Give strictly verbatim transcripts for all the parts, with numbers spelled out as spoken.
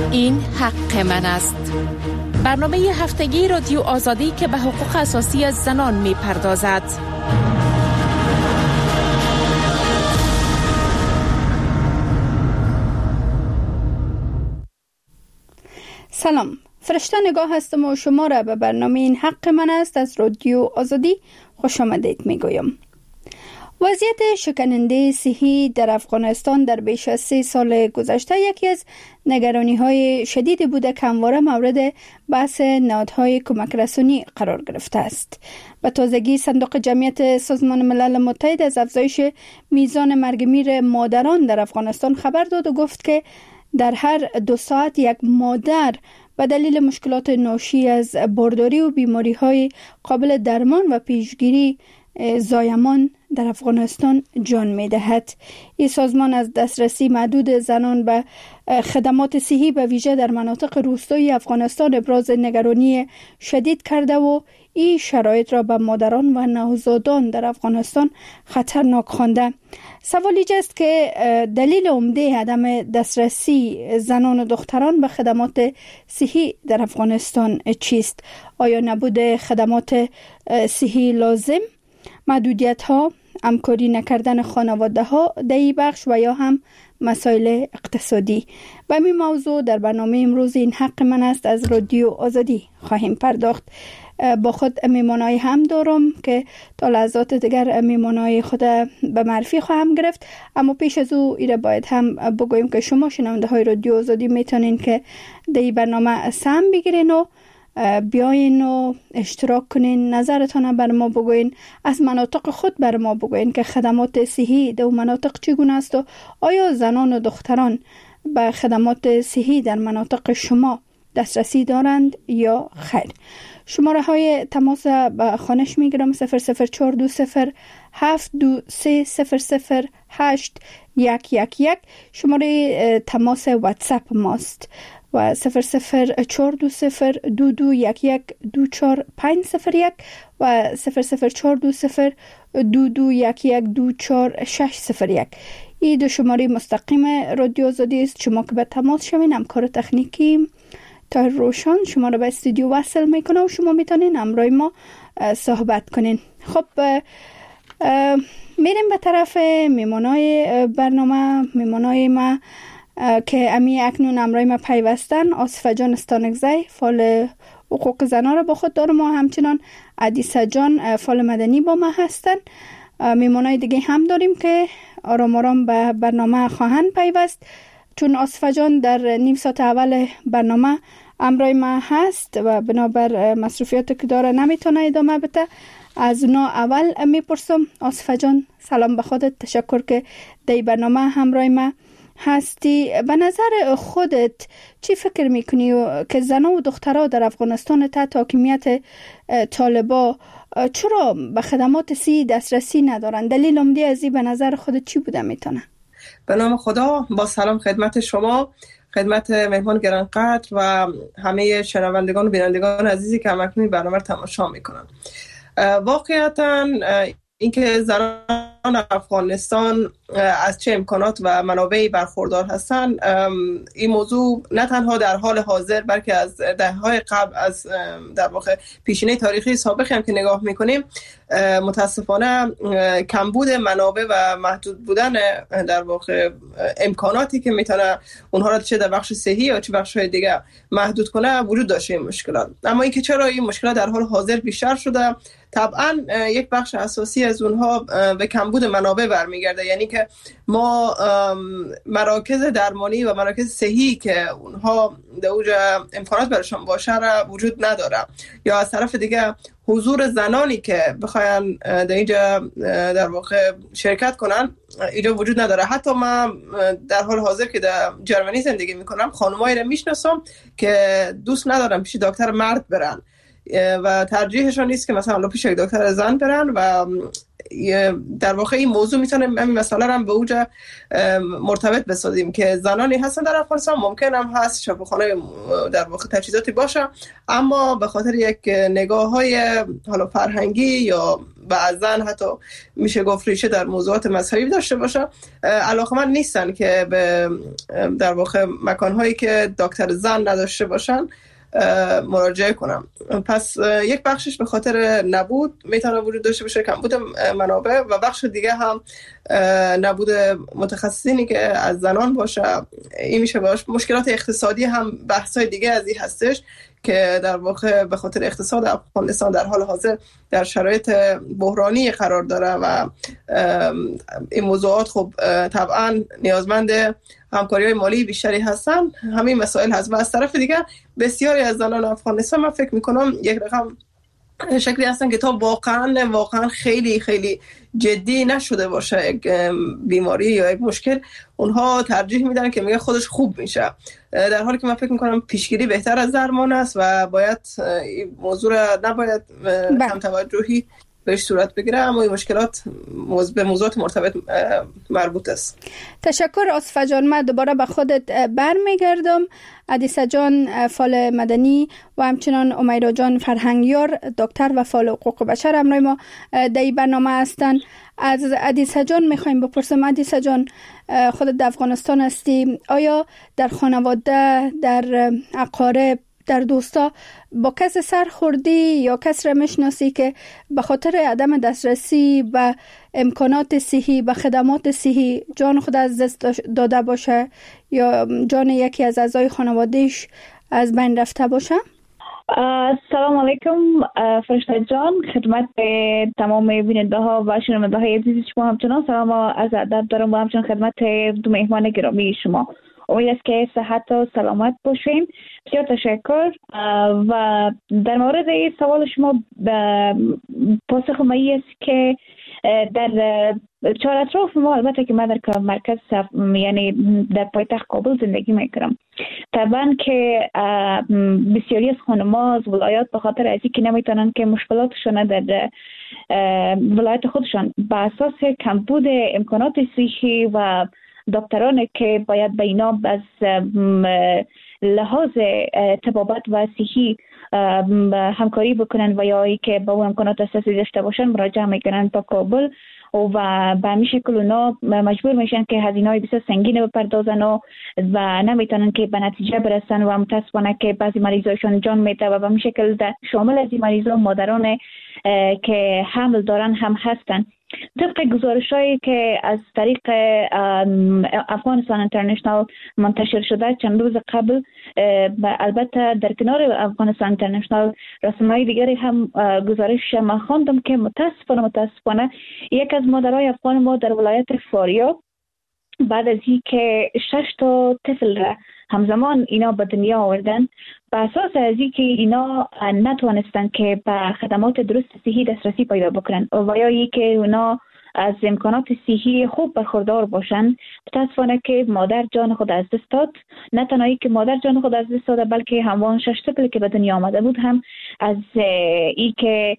این حق من است. برنامه هفتگی رادیو آزادی که به حقوق اساسی زنان می پردازد. سلام، فرشته نگاه هستم و شما را به برنامه این حق من است از رادیو آزادی خوش آمدید می گویم. وضعیت شکننده صحی در افغانستان در بیش از سه سال گذشته یکی از نگرانی های شدیدی بوده که همواره مورد بحث نهادهای کمک رسانی قرار گرفته است. به تازگی صندوق جمعیت سازمان ملل متحد از افزایش میزان مرگ میر مادران در افغانستان خبر داد و گفت که در هر دو ساعت یک مادر به دلیل مشکلات ناشی از بارداری و بیماری های قابل درمان و پیشگیری زایمان در افغانستان جان می دهد. این سازمان از دسترسی محدود زنان به خدمات صحی به ویژه در مناطق روستایی افغانستان ابراز نگرانی شدید کرده و این شرایط را به مادران و نوزادان در افغانستان خطرناک خوانده. سوال اینجاست که دلیل عمده عدم دسترسی زنان و دختران به خدمات صحی در افغانستان چیست؟ آیا نبود خدمات صحی لازم، محدودیت ها، همکاری نکردن خانواده ها در این بخش و یا هم مسائل اقتصادی؟ به این موضوع در برنامه امروز این حق من است از رادیو آزادی خواهیم پرداخت. با خود میمانای هم دارم که تا لحظات دیگر میمانای خود به معرفی خواهم گرفت، اما پیش از او ایره باید هم بگویم که شما شنونده های رادیو آزادی میتونین که در این برنامه سهم بگیرین و بیاین و اشتراک کنین، نظرتان بر ما بگوین، از مناطق خود بر ما بگوین که خدمات صحی در مناطق چگونه است و آیا زنان و دختران به خدمات صحی در مناطق شما دسترسی دارند یا خیر. شماره های تماس به خانش میگیرم صفر صفر چهار دو صفر هفت دو سه صفر صفر هشت یک یک یک. شماره تماس واتساپ ماست و صفر صفر چهار دو صفر دو دو یک یک دو چهار پنج صفر یک و صفر صفر چهار دو صفر دو دو یک یک دو چهار شش صفر یک. این دو شماره مستقیم رادیو آزادی است. شما که به تماس شوین، همکار تکنیکی تا روشان شما رو به استودیو وصل میکنه و شما میتونین همراه ما صحبت کنین. خب میریم به طرف میمانای برنامه. میمانای ما که امی اکنون همراه ما پیوستن آصفه جان استانکزی فعال حقوق زنان را با خود دارم و همچنان عدیسه جان فعال مدنی با ما هستن. میمانای دیگه هم داریم که آرام آرام به برنامه خواهند پیوست، چون آصفه جان در نیم ساعت اول برنامه همراه ما هست و بنابر مصروفیاتی که داره نمیتونه ادامه بده. از اونا اول میپرسم آصفه جان، سلام به خودت، تشکر که در برنامه همراه ما هستی. به نظر خودت چی فکر میکنی که زنان و دخترها در افغانستان تحت حاکمیت طالبا چرا به خدمات صحی دسترسی ندارن؟ دلیل عمده از این به نظر خودت چی بوده میتونه؟ به نام خدا، با سلام خدمت شما، خدمت مهمان گرانقدر و همه شنوندگان و بینندگان عزیزی که همکنون برنامه رو تماشا میکنن. واقعیتاً اینکه زنان افغانستان از چه امکانات و منابعی برخوردار هستند، این موضوع نه تنها در حال حاضر بلکه از دهه‌های قبل، از در واقع پیشینه تاریخی سابقی هم که نگاه میکنیم، متاسفانه کمبود منابع و محدود بودن در واقع امکاناتی که میتونه اونها را چه در بخش صحی یا چه بخش‌های دیگه محدود کنه وجود داشته این مشکلات. اما اینکه چرا این مشکلات در حال حاضر بیشتر شده، طبعا یک بخش اساسی از اونها به کمبود منابع برمیگرده. یعنی که ما مراکز درمانی و مراکز صحی که اونها در اونجا امکانات برشان باشه را وجود نداره، یا از طرف دیگه حضور زنانی که بخواین در اینجا در واقع شرکت کنن اینجا وجود نداره. حتی من در حال حاضر که در جرمنی زندگی میکنم، خانمایی را میشناسم که دوست ندارن پیش دکتر مرد برن و ترجیحشون نیست که مثلا پیش یک دکتر زن برن و در واقع این موضوع میتونه همین مسئله رو هم به اوج مرتبط بسازیم که زنانی هستن در افغانستان، ممکن هم هست شفاخانه در واقع تجهیزاتی باشه، اما به خاطر یک نگاه های حالا فرهنگی یا بعضن حتی میشه گفت ریشه در موضوعات مذهبی داشته باشه، علاقمند نیستن که به در واقع مکانهایی که دکتر زن نداشته باشن مراجعه کنم. پس یک بخشش به خاطر نبود میتونه وجود داشته باشه، کمبود منابع، و بخش دیگه هم نبود متخصصینی که از زنان باشه. این میشه باشه مشکلات اقتصادی هم بحثای دیگه از این هستش که در واقع به خاطر اقتصاد افغانستان در حال حاضر در شرایط بحرانی قرار داره و این موضوعات خب طبعا نیازمند همکاری‌های مالی بیشتری هستن. همین مسائل هست و از طرف دیگه بسیاری از زنان افغانستان من فکر میکنم یک رقم شکلی هستن که تا واقعا واقعا خیلی خیلی جدی نشده باشه یک بیماری یا یک مشکل، اونها ترجیح میدن که میگه خودش خوب میشه، در حالی که من فکر میکنم پیشگیری بهتر از درمان است و باید این موضوع را نباید کم توجهی بهش صورت بگیره، اما این مشکلات به موضوعات مرتبط مربوط است. تشکر آصفه جان. من دوباره به خودت برمیگردم. عدیسه جان فعال مدنی و همچنان امیرا جان فرهنگیار دکتر و فعال حقوق بشر همراه ما در این برنامه هستند. از عدیسه جان میخوایم بپرسم، عدیسه جان خودت در افغانستان هستی، آیا در خانواده، در اقارب، در دوستا با کس سر خوردی یا کس را میشناسی که به خاطر عدم دسترسی به امکانات صحی، به خدمات صحی جان خود از دست داده باشه یا جان یکی از اعضای خانوادهش از بین رفته باشه؟ سلام علیکم فرشته جان، خدمت تمام بیننده ها و شنونده های عزیز شما همچنان سلام و از ادب دارم و همچنان خدمت دو مهمان گرامی شما. امید است که صحت و سلامت باشین. بسیار تشکر. و در مورد سوال شما پاسخ ما است که در چهار اطراف ما، البته که من در مرکز یعنی در پایتخت کابل زندگی میکنم، طبعا که بسیاری از خانم‌ها از ولایات به خاطر از اینکه نمیتونن که مشکلاتشون در ولایت خودشان به اساس کمبود امکانات صحی و دکتران که باید به اینا از لحاظ طبابت و صحی همکاری بکنن و یا ای که با اون امکانات اساسی داشته باشن مراجعه میکنن با کابل و به همین شکل اونا مجبور میشن که هزینه‌های بسیار سنگین بپردازن و, و نمیتونن که به نتیجه برسن و متاسفانه که بعضی مریضایشون جان میده و به همین شکل شامل از این مریضا مادران که حمل دارن هم هستن. طبق گزارش‌هایی که از طریق افغانستان اینترنشنال منتشر شده چند روز قبل، البته در کنار افغانستان اینترنشنال رسانه‌های دیگری هم گزارش ما خواندم که متاسفانه متاسفانه یک از مادرای افغان ما در ولایت فاریاب بعد از این که شش تا طفل را همزمان اینا به دنیا آوردن، به اساس از این که اینا نتوانستن که به خدمات درست صحی دسترسی پیدا بکنن و یا ای که اونا از امکانات صحی خوب برخوردار باشن، متاسفانه که مادر جان خود از دست داد. نه تنهایی که مادر جان خود از دست داد، بلکه همون شش طفل که به دنیا آمده بود هم از ای که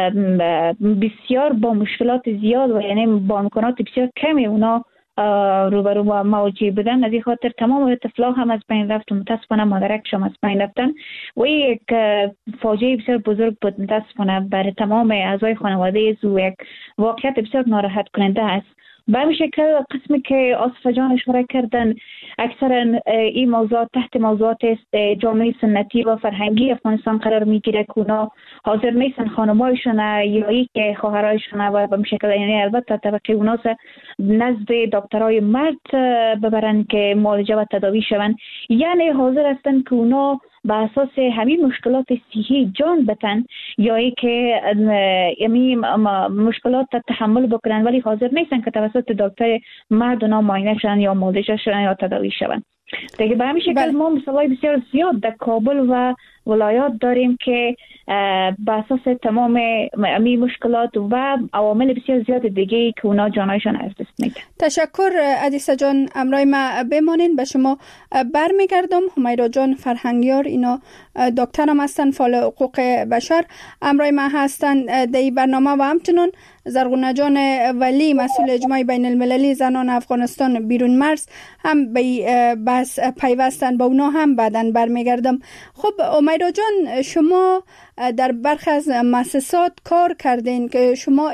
بسیار با مشکلات زیاد و یعنی با امکانات بسیار کمی اونا روبرو با مواجه بودن، از این خاطر تمام طفلا هم از بین رفت و متاسفانه مادرکشم از بین رفتن و یک فاجعه بسیار بزرگ بود متاسفانه برای تمام اعضای خانواده و یک واقعیت بسیار ناراحت کننده است. به همین شکل قسمی که آصفه جان اشاره کردن اکثرا این موضوع تحت موضوعات جامعه سنتی و فرهنگی افغانستان قرار میگیره که اونا حاضر نیستن خانمایشون یا ای که خواهرایشون و به شکل یعنی البته طبقه اونا نزد دکترای مرد ببرن که معالجه و تداوی شون، یعنی حاضر هستن که اونا به اساس همین مشکلات صحی جان بتن یا ای که یعنی مشکلات تحمل بکنن، ولی حاضر نیستن که توسط دکتر مرد اونا معاینه شن یا معالجه شن یا تداوی شون. دیگه به همین شکل ما مثالای بسیار زیاد در کابل و ولایات داریم که به اساس تمام امی مشکلات و عوامل بسیار زیاد دیگه که اونا جانایشان از دست میدن. تشکر عدیسه جان، امرای ما بمانین. به شما برمیگردم. همیرا جان فرهنگیار اینا دکتر هم هستن فعال حقوق بشر امرای ما هستن در این برنامه و همچنان زرغونه جان ولی مسئول اجماع بین المللی زنان افغانستان بیرون مرز هم به بس پیوستن. با اونا هم بعداً برمیگردم. خب امیرا جان، شما در برخی از مؤسسات کار کردین که شما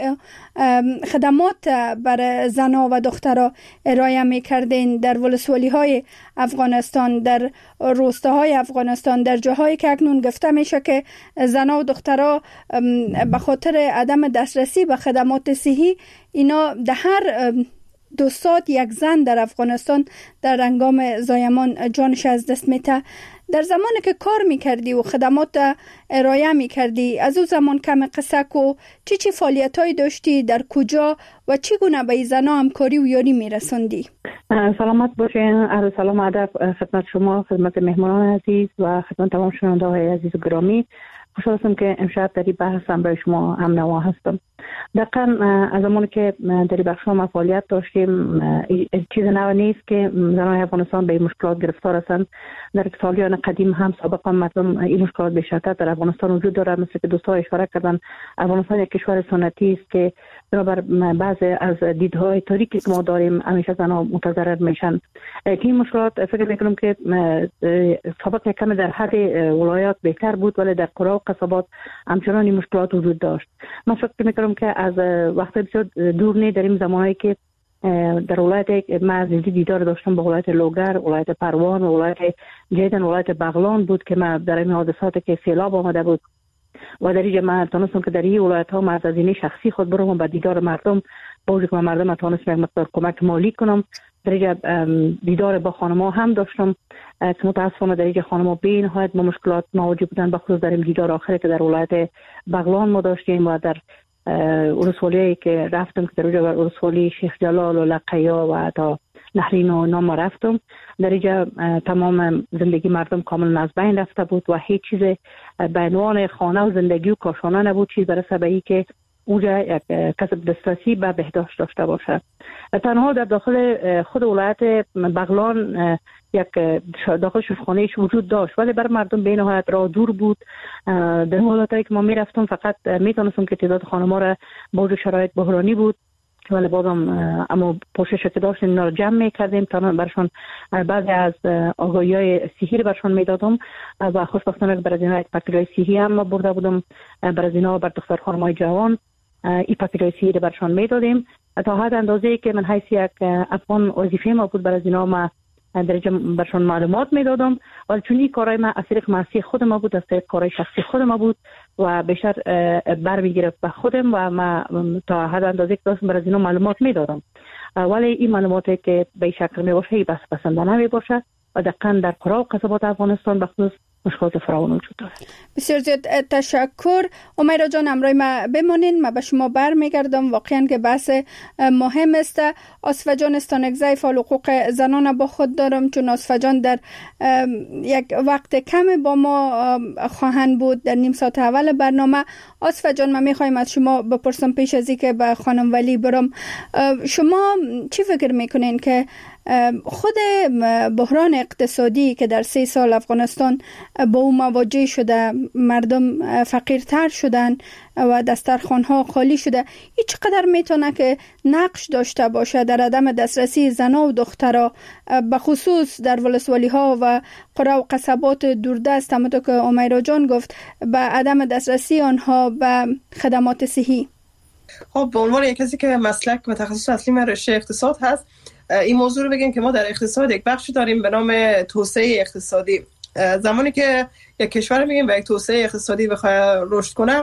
خدمات بر زنها و دخترها ارائه میکردین در ولسوالی های افغانستان، در روستاهای افغانستان، در جاهایی که اکنون گفته میشه که زنها و دخترها به خاطر عدم دسترسی به خدمات صحی اینا در هر دو ساعت یک زن در افغانستان در هنگام زایمان جانش از دست میته. در زمانی که کار میکردی و خدمات ارائه میکردی، از اون زمان کم قصه کو چی چی فعالیتایی داشتی، در کجا و چی گونه به زنها همکاری و یاری میرسوندی؟ سلامت باشین. عرض سلام ادب خدمت شما، خدمت مهمانان عزیز و خدمت تمام شنونده های عزیز و گرامی. خوشحال هستم که امشب در این بحث هم برای شما هم نوا هستم. دقیقاً از زمانی که در این بخش ما فعالیت داشتیم، چیز نو نیست که زنان افغانستان به این مشکلات گرفتار هستند. در سالیان قدیم هم سابقا مردم این مشکلات به شدت در افغانستان وجود داره. مثل که دوستان اشاره کردن، افغانستان یک کشور سنتی است که بنابر بعضی از دیدهای تاریکی که ما داریم همیشه زنان متضرر میشن. که این مشکلات فکر میکنم که سابقا کم در حد ولایات بهتر بود، ولی در قرى و قصبات همچنان این مشکلات وجود داشت. من فکر میکنم که از وقت بسیار دور نه در این زمانی که در ولایت ما از دیدار داشتم با ولایت لوگر، ولایت پروان و ولایت جیدن، ولایت بغلان بود که ما در این حادثاتی که سیلاب آمده بود و در اینجا من تونستم که در این ولایت ها از این شخصی خود برم و دیدار مردم با که مردم تونستم یک مقدار کمک مالی کنم. در اینجا دیدار با خانم‌ها هم داشتم که متاسفانه در اینجا خانم‌ها به نهایت با مشکلات مواجه بودن، بخصوص در این دیدار آخری که در ولایت بغلان ما داشتیم و در ولسوالی که رفتم که در اونجا ولسوالی شیخ جلال و لقیا و تا نهرین و نام رفتم. در اینجا تمام زندگی مردم کاملا از بین رفته بود و هیچ چیز به عنوان خانه و زندگی و کاشانه نبود چیز برای سبعی که اونجا یک کسب دسترسی به بهداشت داشته باشه. تنها در داخل خود ولایت بغلان یک داخل شفاخانه‌اش وجود داشت، ولی بر مردم به نهایت راه دور بود. در حالتی که ما میرفتم فقط میتونستم که تعداد خانم‌ها را با شرایط بحرانی بود، ولی بازم اما پوشش که داشتیم اینا رو جمع میکردیم تا برشان بعضی از آگاهی‌های صحی رو برشان میدادم و خوشبختانه برای از اینا یک پکیج‌های صحی هم ما برده بودم برای از اینا بر دختر خانم‌های جوان این پکیج‌های صحی رو برشان میدادیم تا حد اندازه‌ای که من حیث یک افغان وظیفه ما بود برای از اینا ما درجه برشان معلومات میدادم. ولی چون این کارهای ما از طریق معصی خود ما بود، از طریق کارهای شخصی خود ما بود و بیشتر برمیگرفت به خودم و ما تا حد اندازه که داشتم برای اینا معلومات میدادم. ولی این معلوماتی که به شکل می باشه بس پسنده نمی باشه و دقیقاً در قرى و قصبات افغانستان بخصوص مشکلات فراوان وجود داره. بسیار زیاد تشکر. امیرا جان، امرای ما بمانین، ما به شما برمیگردم. واقعا که بحث مهم است. آصفه جان استانکزی فعال حقوق زنان با خود دارم، چون آصفه جان در یک وقت کم با ما خواهند بود در نیم ساعت اول برنامه. آصفه جان، من میخوایم از شما بپرسم پیش از اینکه به خانم ولی برم، شما چی فکر میکنین که خود بحران اقتصادی که در سه سال افغانستان با او مواجه شده، مردم فقیرتر شدن و دسترخوان‌ها خالی شده، این چقدر میتونه که نقش داشته باشه در عدم دسترسی زنان و دخترها به خصوص در ولسوالی‌ها و قرى و قصبات دوردست، همونطور که امیرا جان گفت، به عدم دسترسی آنها به خدمات صحی؟ خب به عنوان یک کسی که مسلک و تخصص اصلی من رشته اقتصاد هست، این موضوع رو بگیم که ما در اقتصاد یک بخشی داریم به نام توسعه اقتصادی. زمانی که یک کشور میگیم به یک توسعه اقتصادی بخواد رشد کنه،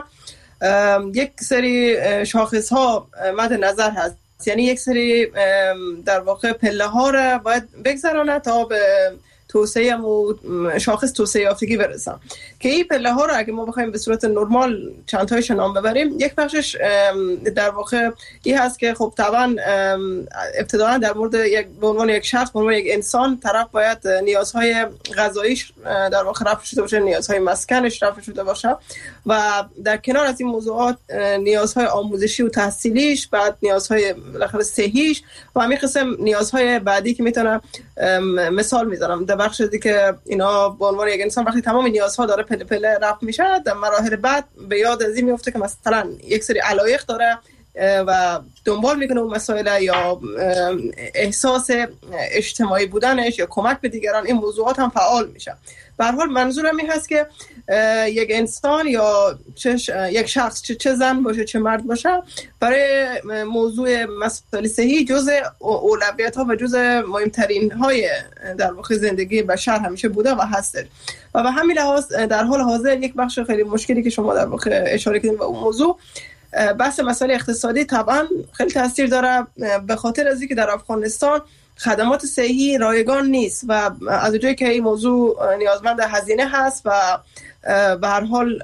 یک سری شاخص ها مد نظر هست، یعنی یک سری در واقع پله ها رو باید بگذرانه تا به توسعه و شاخص توسعه یافتگی برسن. که این پله ها رو اگه ما بخوایم به صورت نرمال چند تایش نام ببریم، یک بخشش در واقع این هست که خب طبعا ابتداً در مورد یک به عنوان یک شخص، به عنوان یک انسان، طرف باید نیازهای غذاییش در واقع رفع شده باشه، نیازهای مسکنش رفع شده باشه و در کنار از این موضوعات نیازهای آموزشی و تحصیلیش، بعد نیازهای بالاخره صحیش و همین قسم نیازهای بعدی که میتونم مثال میذارم در بخش دیگه اینا به عنوان یک انسان وقتی تمام نیازها داره پله پله رفع میشه، در مراحل بعد به یاد از این میفته که مثلا یک سری علایق داره و دنبال میکنه اون مسائل یا احساس اجتماعی بودنش یا کمک به دیگران، این موضوعات هم فعال میشه. به هر حال منظورم این هست که یک انسان یا چه یک شخص، چه چه زن باشه چه مرد باشه، برای موضوع مسائل صحی جزء اولویت ها و جزء مهمترین های در واقع زندگی بشر همیشه بوده و هست. و به همین لحاظ در حال حاضر یک بخش خیلی مشکلی که شما در واقع اشاره کردین به اون موضوع، بحث مسائل اقتصادی طبعا خیلی تاثیر داره، به خاطر از اینکه در افغانستان خدمات صحی رایگان نیست و از جایی که این موضوع نیازمند هزینه هست و به هر حال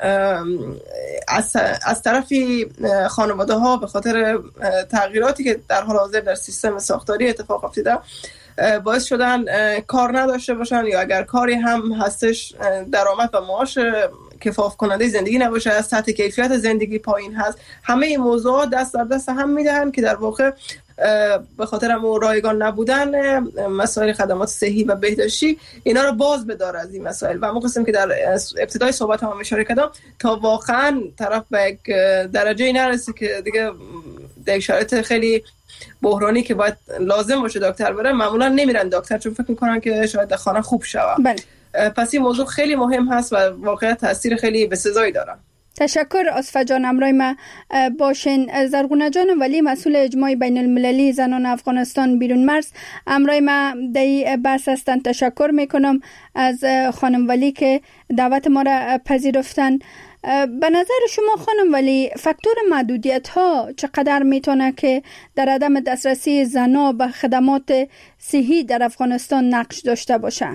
از از طرفی خانواده ها به خاطر تغییراتی که در حال حاضر در سیستم ساختاری اتفاق افتاده باعث شدن کار نداشته باشن، یا اگر کاری هم هستش درآمد و معاش کفاف کننده زندگی نباشه، از سطح کیفیت زندگی پایین هست. همه این موضوعات دست در دست هم میدهن که در واقع به خاطر هم رایگان نبودن مسائل خدمات صحی و بهداشتی اینا رو باز بداره از این مسائل. و ما قسم که در ابتدای صحبت هم اشاره کردم، تا واقعا طرف به یک درجه نرسه که دیگه در شرایط خیلی بحرانی که باید لازم باشه دکتر بره، معمولا نمیرن دکتر چون فکر میکنن که شاید در خانه خوب شود. بله. پس این موضوع خیلی مهم هست و واقعا تاثیر خیلی بسزایی داره. تشکر آصفه جان، همراه ما باشین. زرغونه جان ولی مسئول اجماع بین المللی زنان افغانستان بیرون مرز همراه ما در بحث هستند. تشکر میکنم از خانم ولی که دعوت ما را پذیرفتن. به نظر شما خانم ولی فاکتور محدودیت ها چقدر میتونه که در عدم دسترسی زنان به خدمات صحی در افغانستان نقش داشته باشه؟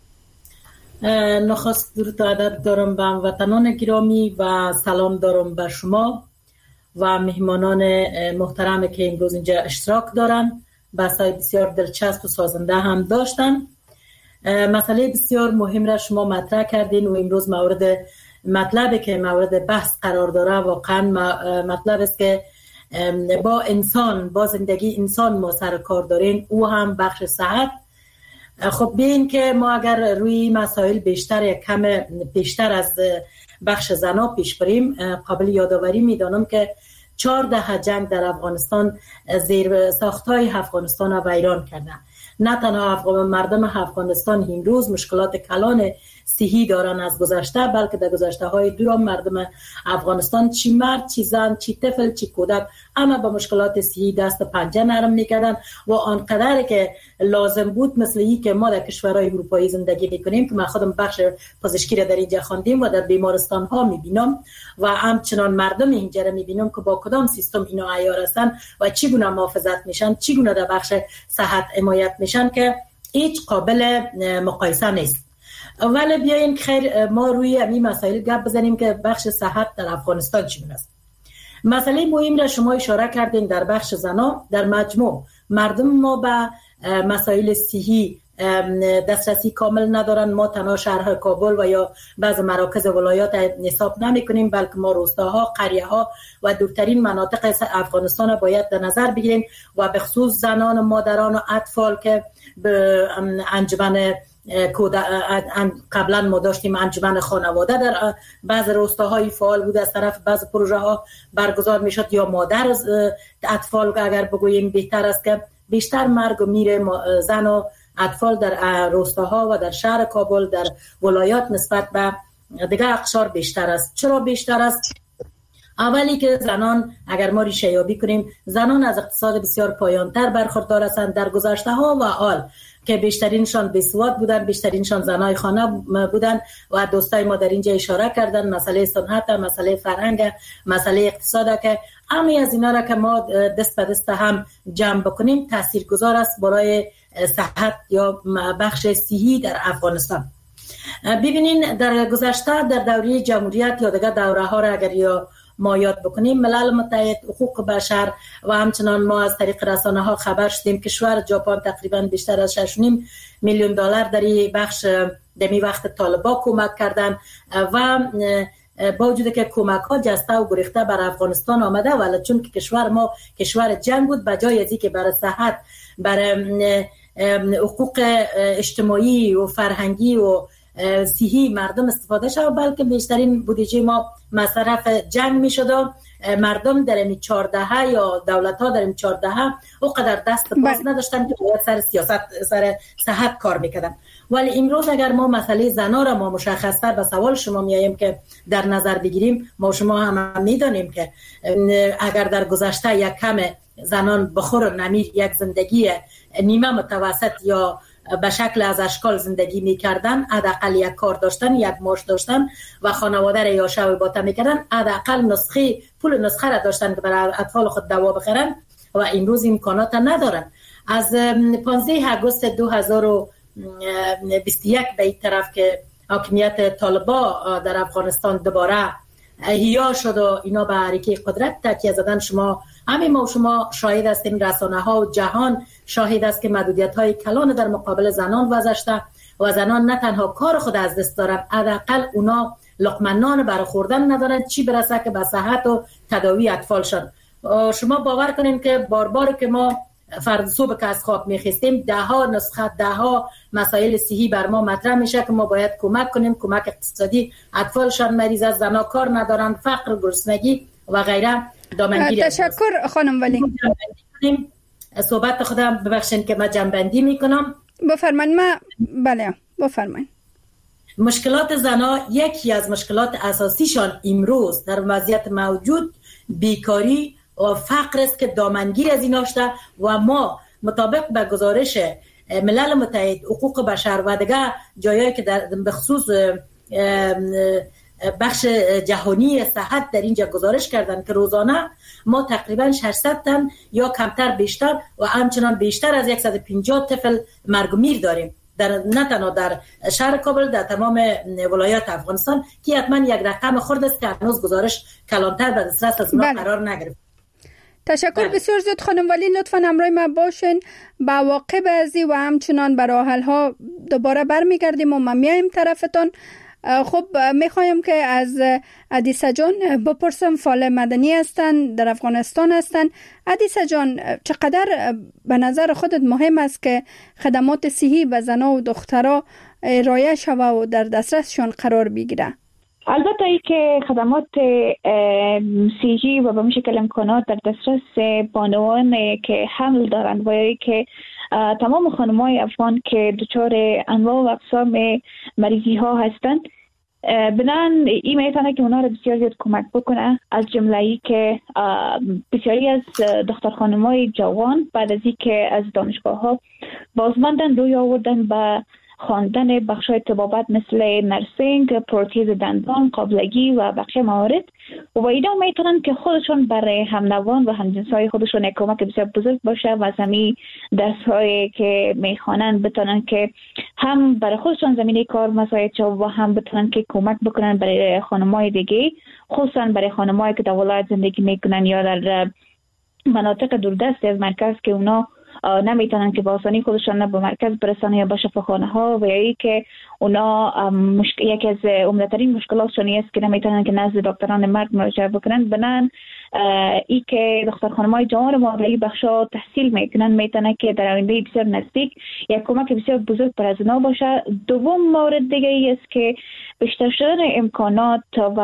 نخست درود و ادب دارم به هموطنان گرامی و سلام دارم بر شما و مهمانان محترم که امروز اینجا اشتراک دارن. بحث‌های بسیار دلچسب و سازنده هم داشتن. مسئله بسیار مهم را شما مطرح کردین و امروز مورد مطلبی که مورد بحث قرار داره واقعا مطلب است که با انسان، با زندگی انسان ما سر کار دارین، او هم بخش صحت. خب ببین که ما اگر روی مسائل بیشتر یک کم بیشتر از بخش زنا پیش بریم، قابل یادآوری میدانم که چهار دهه جنگ در افغانستان زیر ساختای افغانستان را ویران کرده. نه تنها مردم افغانستان امروز مشکلات کلان صحی دارن از گذشته، بلکه در گذشته های دور مردم افغانستان چی مرد چی زن چی طفل چی کودک اما با مشکلات صحی دست و پنجه نرم میکردن و آنقدر که لازم بود، مثل این که ما در کشورهای اروپایی زندگی میکنیم که من خودم بخش پزشکی را در اینجا خواندیم و در بیمارستان ها میبینم و همچنان مردم اینجا را میبینم که با کدام سیستم اینا عیار هستن و چگونه محافظت میشن، چگونه در بخش صحت حمایت میشن که هیچ قابل مقایسه نیست. ولی بیاین خیر ما روی این مسائل گپ بزنیم که بخش صحت در افغانستان چگونه است. مسئله مهم را شما اشاره کردین در بخش زنا. در مجموع مردم ما به مسائل صحی دسترسی کامل ندارن. ما تنها شهر کابل و یا بعض مراکز ولایات حساب نمی کنیم، بلکه ما روستاها، قریه ها و دورترین مناطق افغانستان را باید در نظر بگیریم و به خصوص زنان و مادران و اطفال که به انجمن قبلا ما داشتیم انجمن خانواده در بعض روستاهای فعال بود، از طرف بعض پروژه ها برگزار می شد، یا مادر از اطفال اگر بگوییم بهتر است که بیشتر مرگ و میر زن و اطفال در روستاها و در شهر کابل در ولایات نسبت به دیگر اقشار بیشتر است. چرا بیشتر است؟ اولی که زنان اگر ما ریشه یابی کنیم، زنان از اقتصاد بسیار پایانتر برخوردار هستند در گذشته ها و حال که بیشترینشان بیسواد بودن، بیشترینشان زنای خانه بودن و دوستای ما در اینجا اشاره کردن مسئله صنعت، مسئله فرهنگ، مسئله اقتصاد که همه از اینا را که ما دست به دست هم جمع بکنیم تاثیرگذار است برای صحت یا بخش صحی در افغانستان. ببینین در گذشته در دوره جمهوریت یا دیگر دوره ها را اگر یا ما یاد بکنیم، ملل متحد، حقوق بشر و همچنان ما از طریق رسانه ها خبر شدیم کشور ژاپن تقریبا بیشتر از شش و نیم میلیون دلار در این بخش دمی وقت طالبان کمک کردن و با وجود که کمک ها جسته و گریخته بر افغانستان آمده، ولی چون که کشور ما کشور جنگ بود، بجای از اینکه برای صحت، برای حقوق اجتماعی و فرهنگی و صحی مردم استفاده شد، بلکه بیشترین بودجه ما مصرف جنگ می شد و مردم در این چهارده یا دولت ها در این چهارده او قدر دست باز نداشتن که باید سر سیاست سر صحت کار میکردن. ولی امروز اگر ما مسئله زنا را ما مشخصتر به سوال شما میاییم که در نظر بگیریم، ما شما هم میدانیم که اگر در گذشته یک کم زنان بخور و نمیر یک زندگی نیمه متوسط یا به شکل از اشکال زندگی میکردن، حداقل یک کار داشتن، یک معاش داشتن و خانواده را یا شب باته میکردن، حداقل نسخه پول نسخه را داشتن که برای اطفال خود دوا بخرن و امروز امکانات ندارن. از پانزده آگوست دو هزار و بیست و یک به این طرف که حاکمیت طالبان در افغانستان دوباره احیا شد و اینا به حرکت قدرت تکیه زدن، شما همین ما شما شاهد هستیم، رسانه ها و جهان شاهد است که محدودیت های کلان در مقابل زنان وضع و زنان نه تنها کار خود از دست دارن، حداقل اونا لقمه نان برای خوردن ندارن، چی برسه که به صحت و تداوی اطفالشان. شما باور کنین که بار بار که ما فرد صبح که از خواب میخیستیم، ده ها نسخه، ده ها مسائل صحی بر ما مطرح میشه که ما باید کمک کنیم، کمک اقتصادی، اطفالشان مریض است، زنا کار ندارن، فقر، گرسنگی و غیره دامنگیری. تشکر خانم ولی. صحبت خودم ببخشین که من جنبندی میکنم. بفرمایید. ما بله بفرمایید. مشکلات زنا یکی از مشکلات اساسیشان امروز در وضعیت موجود بیکاری و فقر است که دامنگیر از این شده و ما مطابق به گزارش ملل متحد حقوق بشر و دیگر جایایی که در بخصوص بخش جهانی صحت در اینجا گزارش کردن که روزانه ما تقریبا ششصد تن یا کمتر بیشتر و همچنان بیشتر از صد و پنجاه طفل مرگ و میر داریم، در نه تنها در شهر کابل، در تمام ولایات افغانستان، که حتما یک رقم خرد است که هنوز گزارش کلانتر به دسترس از ما قرار نگرفت. تشکر بسیار زیاد خانم ولی. لطفاً همراه ما باشین. با واقع بعضی و همچنان برای حل ها دوباره برمیگردیم و ما میایم طرفتون. خب میخوایم که از عدیسه جان بپرسم، فعال مدنی هستن، در افغانستان هستن. عدیسه جان، چقدر به نظر خودت مهم است که خدمات صحی به زنان و دخترها ارائه شود و در دسترسشان قرار بگیره؟ البته ای که خدمات صحی و به این شکل امکانات در دسترس بانوان که حمل دارند و یا که تمام خانم‌های افغان که دچار انواع و اقسام مریضی ها هستند، بنان این میتونه که اونا رو بسیار زیاد کمک بکنه. از جمله ای که بسیاری از دختر خانم‌های جوان بعد از این که از دانشگاه ها بازماندن، روی آوردن به خواندن بخش‌های طبابت مثل نرسینگ، پروتز دندان، قابلگی و بقیه موارد و اینا میتونن که خودشون برای همنوان و همجنسای خودشون کمک بسیار بزرگ باشه و زمین درس‌هایی که میخوانن بتونن که هم برای خودشون زمینه کار مساعد شد و هم بتونن که کمک بکنن برای خانم‌های دیگه، خصوصا برای خانم‌هایی که در ولایت زندگی میکنن یا در مناطق دوردست از مرکز که اونا نمیتونن که با آسانی خودشان به مرکز برسانه یا به شفاخانه ها و یا ای که اونا مشک... یکی از عمده‌ترین مشکلاتشون است که نمیتونن که نزد دکتران مرد مراجعه بکنن. بنان ای که دختر خانم‌های جوان ما در این بخشا تحصیل میکنن میتونه که در آینده بسیار نزدیک یک کمک بسیار بزرگ برای زنها باشه. دوم مورد دیگه ای است که بیشتر شدن امکانات و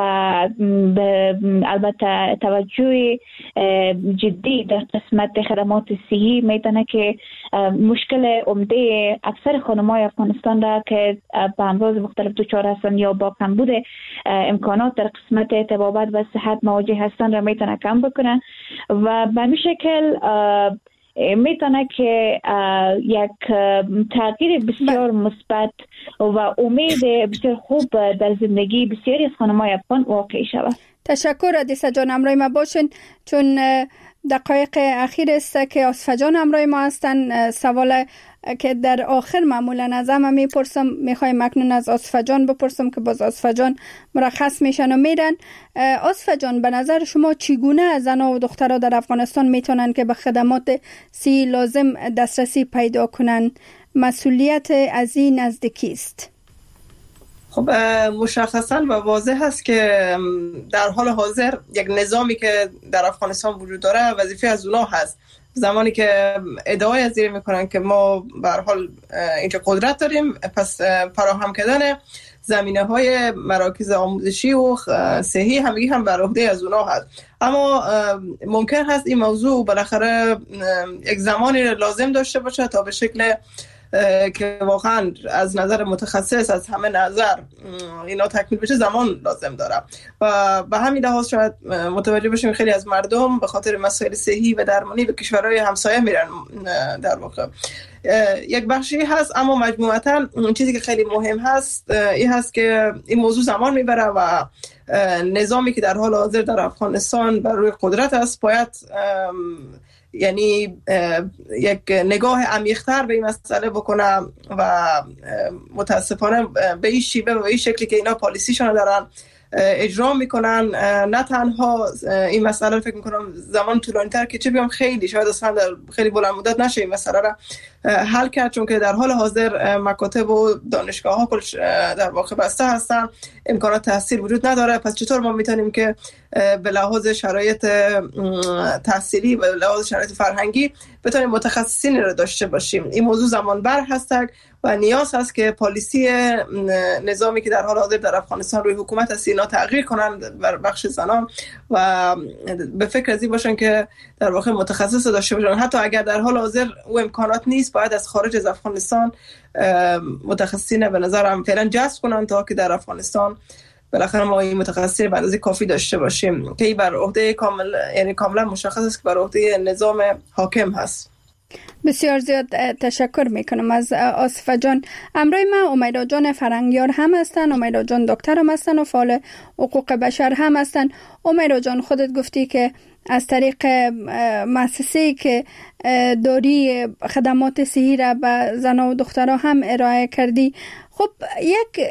البته توجه جدی در قسمت خدمات صحی میتونه که مشکل عمده اکثر خانم‌های افغانستان را که به امراض مختلف دچار هستند یا با کمبود امکانات در قسمت طبابت و صحت مواجه هستند را میتونه کم بکنه و به این شکل میتونه که یک تغییر بسیار مثبت و امید بسیار خوب در زندگی بسیاری از خانم‌های افغان واقع شود. تشکر عدیسه جان، همراه ما باشین. چون دقایق اخیر است که آصفه جان همراه ما هستن. سوال که در آخر معمولا از همه میپرسم، میخوایم اکنون از آصفه جان بپرسم که باز آصفه جان مرخص میشن و میرن. آصفه جان، به نظر شما چگونه زنها و دخترها در افغانستان میتونن که به خدمات صحی لازم دسترسی پیدا کنن؟ مسئولیت از این نزدیکی است. خب مشخصا و واضح هست که در حال حاضر یک نظامی که در افغانستان وجود داره وظیفه از اونا هست. زمانی که ادعای از زیر میکنن که ما به هر حال اینجا قدرت داریم، پس فراهم کردن زمینه های مراکز آموزشی و صحی همگی هم بر عهده از اونا هست. اما ممکن هست این موضوع بالاخره یک زمانی لازم داشته باشه تا به شکل که واقعا از نظر متخصص از همه نظر اینا تکمیل بشه زمان لازم داره و به همین لحاظ شاید متوجه بشیم خیلی از مردم به خاطر مسائل صحی و درمانی به کشورهای همسایه میرن. در واقع یک بخشی هست، اما مجموعاً چیزی که خیلی مهم هست این هست که این موضوع زمان میبره و نظامی که در حال حاضر در افغانستان بر روی قدرت است باید یعنی یک نگاه عمیق‌تر به این مسئله بکنه و متاسفانه به این شیوه و به این شکلی که اینا پالیسیشون دارن اجرا میکنن، نه تنها این مسئله رو فکر میکنم زمان طولانی‌تر که چه بیام خیلی شاید اصلا در خیلی بلند مدت نشه این مسئله رو حل کرد، چون که در حال حاضر مکاتب و دانشگاه ها کلش در واقع بسته هستن، امکانات تحصیل وجود نداره. پس چطور ما میتونیم که به لحاظ شرایط تحصیلی و به لحاظ شرایط فرهنگی بتونیم متخصصین رو داشته باشیم؟ این موضوع زمان بر هست و نیاز هست که پالیسی نظامی که در حال حاضر در افغانستان روی حکومت است اینا تغییر کنن بر بخش زنان و به فکر از این باشن که در واقع متخصص داشته باشن. حتی اگر در حال حاضر او امکانات نیست باید از خارج از افغانستان متخصصین به نظرم فعلا جذب کنن تا که در افغانستان بالاخره ما این متخصصین به اندازه کافی داشته باشیم که بر عهده کامل یعنی کاملا مشخص است که بر عهده نظام حاکم هست. بسیار زیاد تشکر میکنم از آصفه جان. همراه ما امیرا جان فرنگیار هم هستن، امیرا جان دکتر هم هستن و فعال حقوق بشر هم هستن. امیرا جان، خودت گفتی که از طریق مؤسسه‌ای که داری خدمات صحی را به زنان و دخترها هم ارائه کردی. خب یک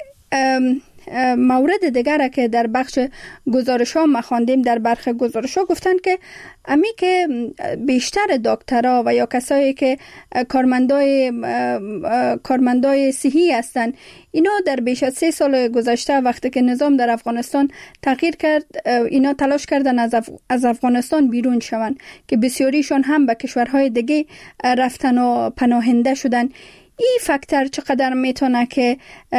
مورد دیگر که در بخش گزارش ها ما خواندیم، در برخی گزارش ها گفتن که امی که بیشتر دکترها و یا کسایی که کارمندای کارمندای صحی هستند اینا در بیش از سه سال گذشته وقتی که نظام در افغانستان تغییر کرد اینا تلاش کردن از, اف... از افغانستان بیرون شوند که بسیاریشون هم به کشورهای دیگه رفتن و پناهنده شدن. این فاکتور چقدر میتونه که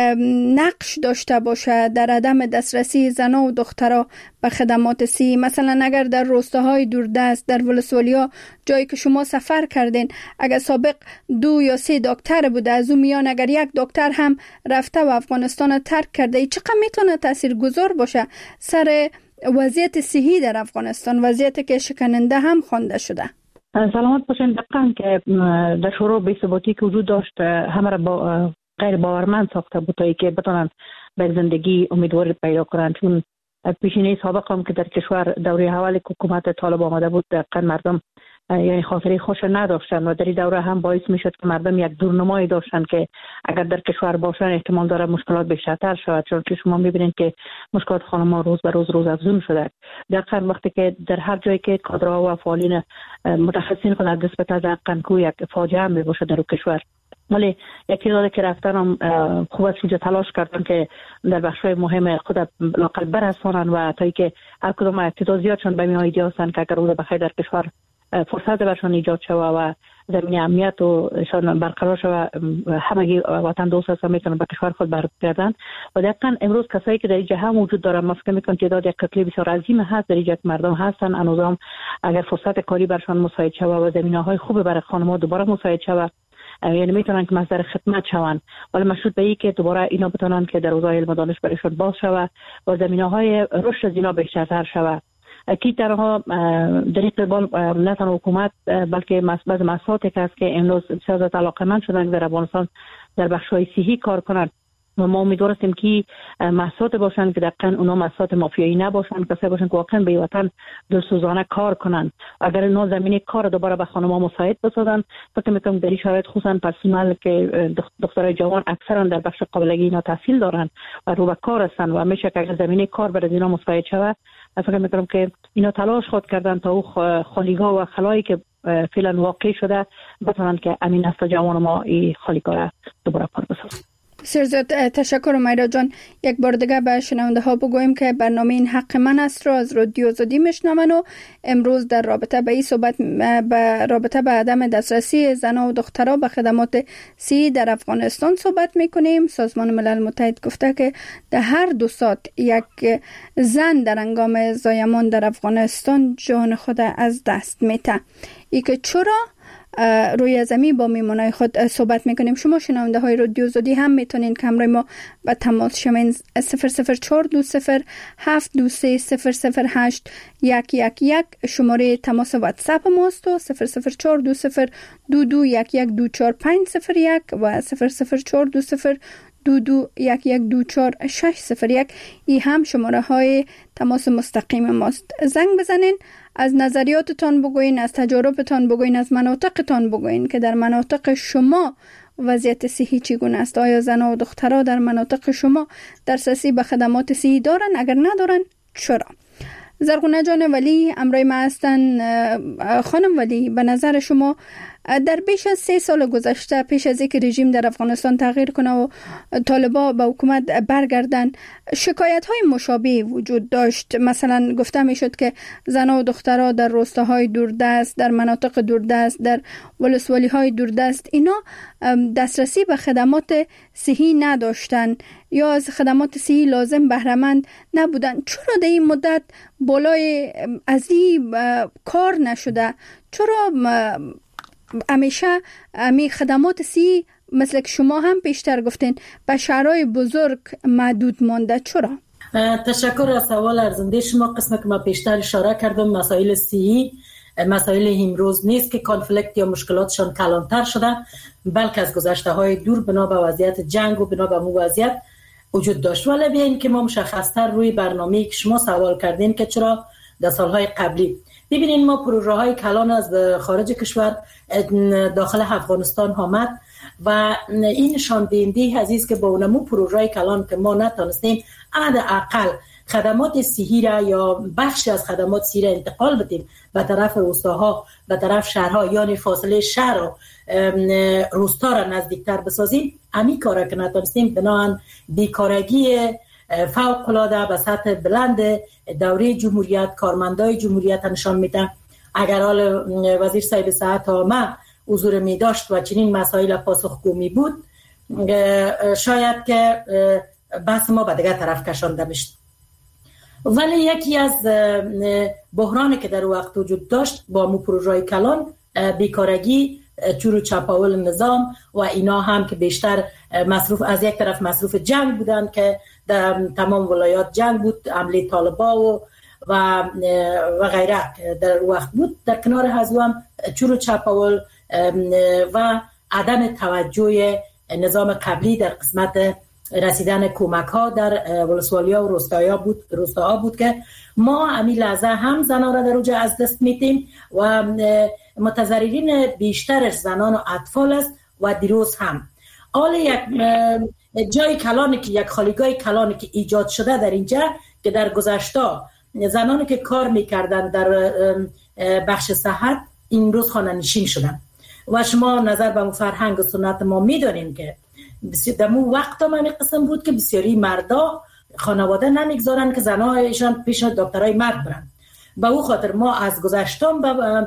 نقش داشته باشه در عدم دسترسی زنان و دخترها به خدمات صحی؟ مثلا اگر در روستاهای دوردست، در ولسوالی‌ها جایی که شما سفر کردین، اگر سابق دو یا سه دکتر بوده، از اون میان اگر یک دکتر هم رفته و افغانستان ترک کرده، ای چقدر میتونه تاثیرگذار باشه سر وضعیت صحی در افغانستان، وضعیتی که شکننده هم خوانده شده؟ سلامت باشین. دقیقاً که در شروع بی‌ثباتی که وجود داشت همه را با غیر باورمند ساخته بود تا که بتونن به زندگی امیدواری پیدا کنند. چون پیشینه سابق هم که در کشور دوره اول حکومت طالب آمده بود دقیقاً مردم یعنی خاطره خوش نداشتن و در این دوره هم باعث میشد که مردم یک دورنمایی داشتن که اگر در کشور باشن احتمال داره مشکلات بیشتر شود، چون که شما میبینید که مشکلات خانم‌ها روز به روز روز افزون شده. دقیقاً وقتی که در هر جایی که کادرها و فعالین متخصصین خود دست به تزقن کو یک فاجعه می باشه در کشور، ولی یکی داده که رفتن هم خوب است که تلاش کردن که در بخش‌های مهم خود لاقل برسانن و تا اینکه هر کدوم اعتراضیاتشون به میان ایده هستن که اگر روز بخیر در کشور فرصت برشان ایجاد شود و زمینه امنیت و شان برقرار شود، همگی وطن دوست هستن میتونن به کشور خود برگردن. و دقیقاً امروز کسایی که در اینجا هم وجود دارن، ما فکر میکنم تعداد یک کتله بسیار عظیم هست در اینجا مردم هستن هنوزم اگر فرصت کاری برشان مساعد شود و زمینه‌های خوب برای خانم‌ها دوباره مساعد شود، یعنی میتونن که مصدر خدمت شوند، ولی مشروط به این که دوباره اینا بتونن که در حوزه علم و دانش برایشون باز شود و زمینه‌های رشد از اینا بیشتر شود. کی تنها در این قبال نه تنها حکومت بلکه بعض مسائلی که است که امروز بسیار علاقه‌مند شدن در افغانستان در بخش‌های صحی کار کنند و ما امیدواریم که محصولات باشن که دقیقاً اونا محصولات مافیایی نباشن، کسایی باشن که واقعا به وطن دلسوزانه کار کنن. اگر اینا زمینه کار دوباره به خانم‌ها مساعد بسازن، فکر می‌کنم در این شرایط خصوصا پرسنل که دخترای جوان اکثرا در بخش قابلگی اینا تحصیل دارن و رو به کار هستن و میشه که اگر زمینه کار برای اینا مساعد شود، فکر می‌کنم که اینا تلاش خود کردن تا او خالیگاه و خلایی که فعلا واقع شده بتونن که امین است جوان ما این خالیگاه را دوباره پر بسازن. بسیار زیاد تشکر امیرا جان. یک بار دیگه به شنونده ها بگویم که برنامه این حق من است را از رادیو آزادی میشنون و امروز در رابطه به این صحبت به رابطه به عدم دسترسی زنان و دخترها به خدمات صحی در افغانستان صحبت میکنیم. سازمان ملل متحد گفته که در هر دو ساعت یک زن در هنگام زایمان در افغانستان جان خود از دست میده. ای که چرا روی زمین با میمونای خود صحبت میکنیم. شما شنونده های رادیو آزادی هم میتونین که همراه ما به تماس شوین. صفر صفر چهار دو صفر هفت دو سه صفر صفر هشت یک یک یک شماره تماس واتساپ ماست و صفر صفر چهار دو صفر دو دو یک یک دو چهار پنج صفر یک و صفر صفر چهار دو صفر دو دو یک یک دو چهار شش صفر یک. ای هم شماره های تماس مستقیم ماست. زنگ بزنین، از نظریاتتان بگوین، از تجاربتان بگوین، از مناطقتان بگوین که در مناطق شما وضعیت صحی چگونه است. آیا زنان و دخترها در مناطق شما دسترسی به خدمات صحی دارن؟ اگر ندارن چرا؟ زرغونه جان ولی امرای ما هستن. خانم ولی، به نظر شما در بیش از سه سال گذشته پیش از اینکه رژیم در افغانستان تغییر کنه و طالبان به حکومت برگردن، شکایت های مشابه وجود داشت؟ مثلا گفته می شد که زنان و دخترها در روستاهای دوردست، در مناطق دوردست، در ولسوالی های دوردست اینا دسترسی به خدمات صحی نداشتن یا از خدمات صحی لازم بهره مند نبودن. چرا در این مدت بالای از این کار نشده؟ چرا همیشه امی خدمات سی مثل که شما هم پیشتر گفتین به شهرهای بزرگ محدود مانده؟ چرا؟ تشکر از سوال ارزنده شما. قسمت که ما پیشتر اشاره کردم مسائل سی مسائل امروز نیست که کانفلیکت یا مشکلاتشان کلانتر شده، بلکه از گذشته های دور بنا به وضعیت جنگ و بنا به مو وضعیت وجود داشت. ولی بیاین که ما مشخصتر روی برنامه‌ای که شما سوال کردین که چرا در سالهای قبلی، ببینین ما پروژه های کلان از خارج کشور داخل افغانستان آمد و این نشان دهنده عزیز که با اونمو پروژه های کلان که ما نتونستیم حداقل خدمات صحی را یا بخشی از خدمات صحی را انتقال بدیم به طرف روستاها، به طرف شهرها، یعنی فاصله شهر و روستا را نزدیکتر بسازیم، همین کارا که نتونستیم بنابراین بیکارگی فوق العاده به سطح بلند دوره جمهوریت کارمندای جمهوریت نشان میده. اگر حال وزیر صاحب صحت عامه حضور می داشت و چنین مسائل پاسخگو می بود، شاید که بحث ما به دیگه طرف کشانده میشد. ولی یکی از بحرانی که در وقت وجود داشت با مو پروژه کلان بیکارگی، چورو چپاول نظام و اینا هم که بیشتر مصروف از یک طرف مصروف جنگ بودن که در تمام ولایات جنگ بود، حمله طالبان و و و غیره در وقت بود. در کنار از هم چورو چپاول و عدم توجه نظام قبلی در قسمت رسیدن کمک ها در ولسوالیا و روستاها بود روستاها بود که ما همین لحظه هم زنان را در اوج از دست میدیم و متضررین بیشتر زنان و اطفال است و دیروز هم حال یک جای کلانی که یک خالیگاه کلانی که ایجاد شده در اینجا که در گذشته زنانی که کار میکردن در بخش صحت این روز خانه نشین شدن و شما نظر به فرهنگ و سنت ما میدونیم که در مو وقت هم این قسم بود که بسیاری مردا خانواده نمیگذارن که زنایشان پیش دکترای مرد برن. به او خاطر ما از گذشتم به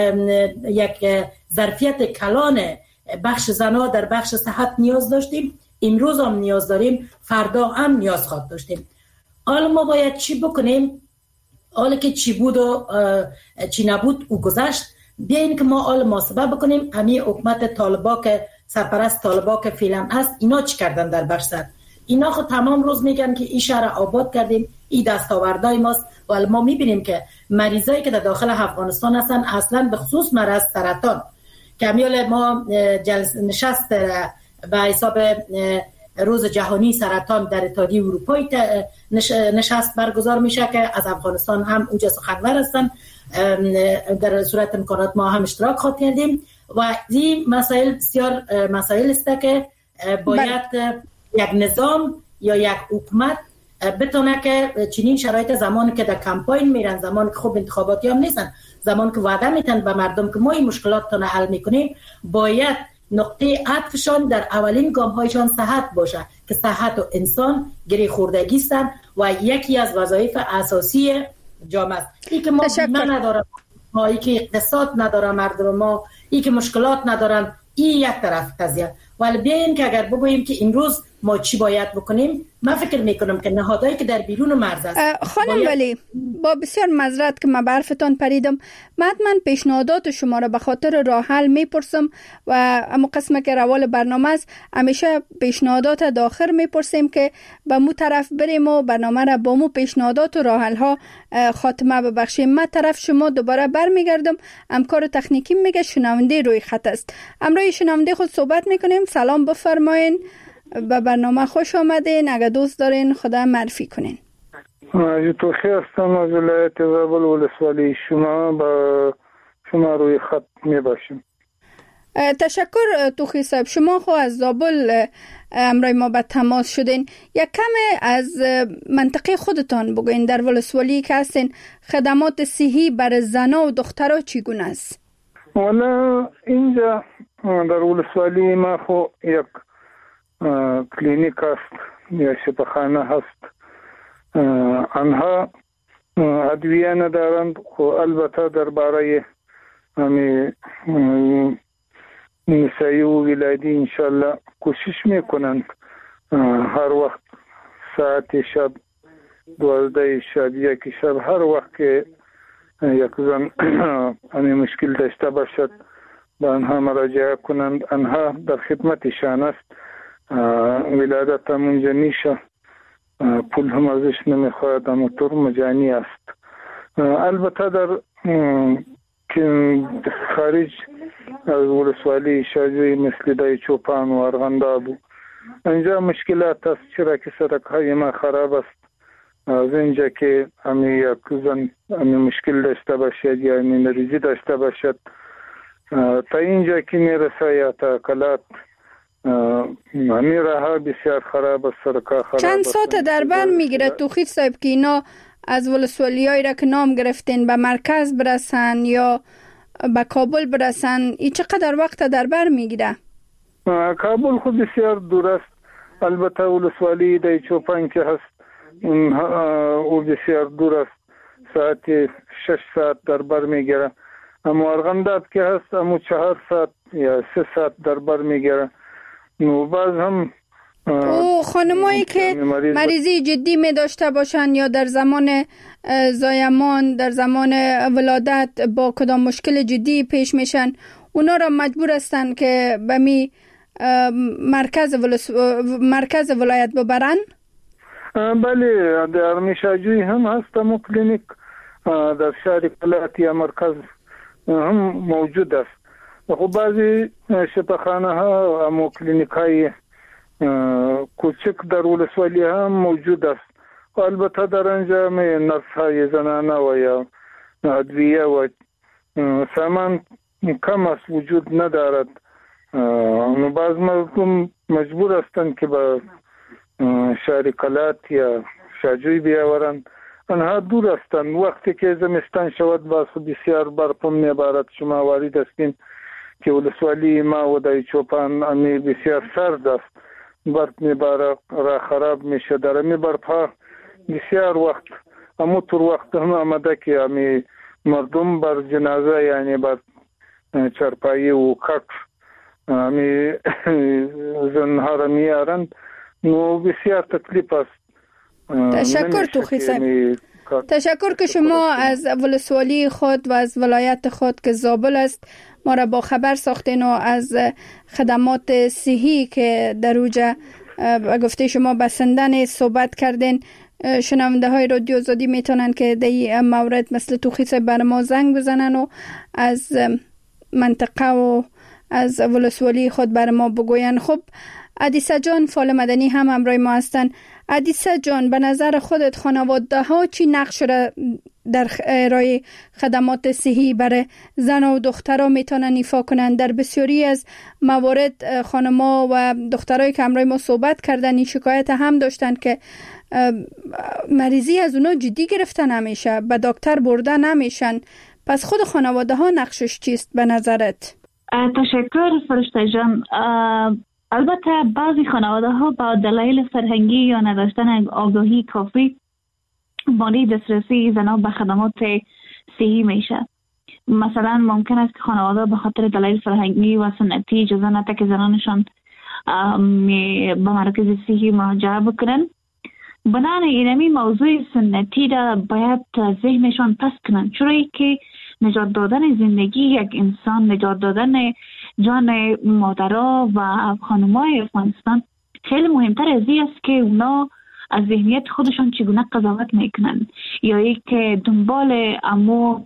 یک ظرفیت کلان بخش زنا در بخش صحت نیاز داشتیم، امروز هم نیاز داریم، فردا هم نیاز خواهد داشتیم. حالا ما باید چی بکنیم؟ حالا که چی بود و چی نبود او گذشت، بیاییم که ما حال محاسبه بکنیم همین حکومت طالبا که سرپرست طالبا که فعلا است اینا چی کردن در بخش صحت. اینا خود تمام روز میگن که این شهر آباد کردیم، این دستاوردهای ماست، ولی ما میبینیم که مریضایی که در داخل افغانستان هستن اصلا به خصوص مرض سرطان که میال ما جلسه نشست به حساب روز جهانی سرطان در اتحادیه اروپایی نشست برگزار میشه که از افغانستان هم اونجا سخنور هستن. در صورت امکانات ما هم اشتراک خواهیم کردیم و این مسائل بسیار مسائل است که باید یک نظام یا یک حکومت بتونه که چنین شرایط زمانی که در کمپاین میرن، زمانی که خوب انتخاباتی هم نیستن، زمانی که وعده میتن به مردم که ما این مشکلاتتون حل میکنیم، باید نقطه عطفشان در اولین گام هایشان صحت باشه که صحت و انسان گره خوردگی هستند و یکی از وظایف اساسی جامعه است. این که ما بیمه ندارم، ما این که اقتصاد ندارم مردم ما، این که مشکلات ندارن، این یک طرف قضیه. ولی بیاین که اگر بگوییم که امروز ما چی باید بکنیم، من فکر میکنم که نهادهایی که در بیرون مرز است. خانم باید... ولی با بسیار معذرت که من برفتان پریدم، من پیشنهادات شما را به خاطر راه حل میپرسم و اما قسمه که روال برنامه است همیشه پیشنهادات داخل میپرسیم که به مو طرف بریم و برنامه را با مو پیشنهادات و راه حل ها خاتمه ببخشیم. من طرف شما دوباره برمیگردم. همکار تکنیکی میگه شنونده روی خط است. امروز شنونده خود صحبت میکنیم. سلام بفرمایین، به برنامه خوش آمدین. اگه دوست دارین خدا معرفی کنین. توخی هستم از ولایت زابل ولسوالی شما، با شما روی خط می باشیم. تشکر توخی صاحب. شما خو از زابل امروز ما به تماس شدین. یک کم از منطقه خودتان بگوین، در ولسوالی که هستین خدمات صحی برای زنها و دخترها چگونه است؟ والا اینجا در ولسوالی ما خو یک کلینیک است یا شفاخانه هست. آنها ادویه ندارند، خو البته درباره همی نسایی و ولادی انشالله کوشش میکنند هر وقت ساعت شب دوازده شب یکی شب هر وقت که یک زن همی مشکل داشته باشد به آنها مراجعه کنند. آنها در خدمتشان است. ولادت هم اونجا میشه، پول هم ازش نمیخواهد، اما طور مجانی است. البته در خارج از ولسوالی شاجوی مثل دای چوپان و ارغنداب اینجا مشکلات است، چرا که سرک های ما خراب است. از اینجا که همی یک زن همی مشکل داشته باشد یا همی مریضی داشته باشد تا اینجا که میرسه یا تا کلات همی راه بسیار خراب است، سرکا خراب. چند ساعت در بر میگیره توخی صاحب که اینا از ولسوالی هایی را که نام گرفتین به مرکز برسن یا به کابل برسن؟ ای چقدر وقت در بر میگیره؟ کابل خود بسیار دور است. البته ولسوالی دای چوپان که هست او بسیار دور است، ساعت شش ساعت در بر میگیره. اما ارغنداب که هست امو چهار ساعت یا سه ساعت در بر میگیره. نو باز هم او خانمایی که مریضی جدی می داشته باشن یا در زمان زایمان در زمان ولادت با کدام مشکل جدی پیش میشن، اونا را مجبور هستن که به می مرکز ولس... مرکز ولایت ببرن؟ بله، در میشاجوی هم هست امو کلینیک، در شهر کلات یا مرکز هم موجود است. خب بعضی شفاخانه ها امو کلینیک های کوچک در ولسوالی هم موجود است. البته در انجام نرس های زنانه و یا ادویه و سامان کم است، وجود ندارد. بعض مردم مجبور هستند که به شهر کلات یا شاجوی بیاورند. آنها دور هستند. وقتی که زمستان شود باز بسیار برف میبارد. شما وارد هستین که ولسوالی ما و دای چوپان امی بسیار سرد است، برف میباره، را خراب میشه. در امی برف ها بسیار وقت امو طور وقت هم آمده که امی مردم بر جنازه یعنی بر چرپایی و کک امی زنها را میارند. نو بسیار تکلیف است. تشکر توخی صاحب. تشکر که شما از ولسوالی خود و از ولایت خود که زابل است ما را با خبر ساختین و از خدمات صحی که در اوجا گفته شما بسندن صحبت کردین. شنونده های رادیو آزادی میتونن که در این مورد مثل توخی صاحب بر ما زنگ بزنن و از منطقه و از ولسوالی خود بر ما بگوین. خب عدیسه جان فعال مدنی هم همراه ما هستند. عدیسه جان، به نظر خودت خانواده ها چی نقش را در ارائه خدمات صحی برای زن و دخترها میتونن ایفا کنند؟ در بسیاری از موارد خانما و دخترایی که همراه ما صحبت کردن این شکایت هم داشتن که مریضی از اونا جدی گرفته نمیشه، به دکتر برده نمیشن. پس خود خانواده ها نقشش چیست به نظرت؟ تشکر فرشته جان. البته بعضی خانواده ها با دلایل فرهنگی یا نداشتن آگاهی کافی مانع دسترسی زنان به خدمات صحی میشه. مثلا ممکن است که خانواده به خاطر دلایل فرهنگی و سنتی اجازه نده که زنانشان به مراکز صحی مراجعه بکنن. بنابراین اینمی موضوع سنتی را باید ذهنشان پس کنن، چرا که نجات دادن زندگی یک انسان، نجات دادن جان مادرها و خانمای افغانستان خیلی مهمتر از این است که اونا از ذهنیت خودشان چگونه قضاوت میکنن یا یک که دنبال امو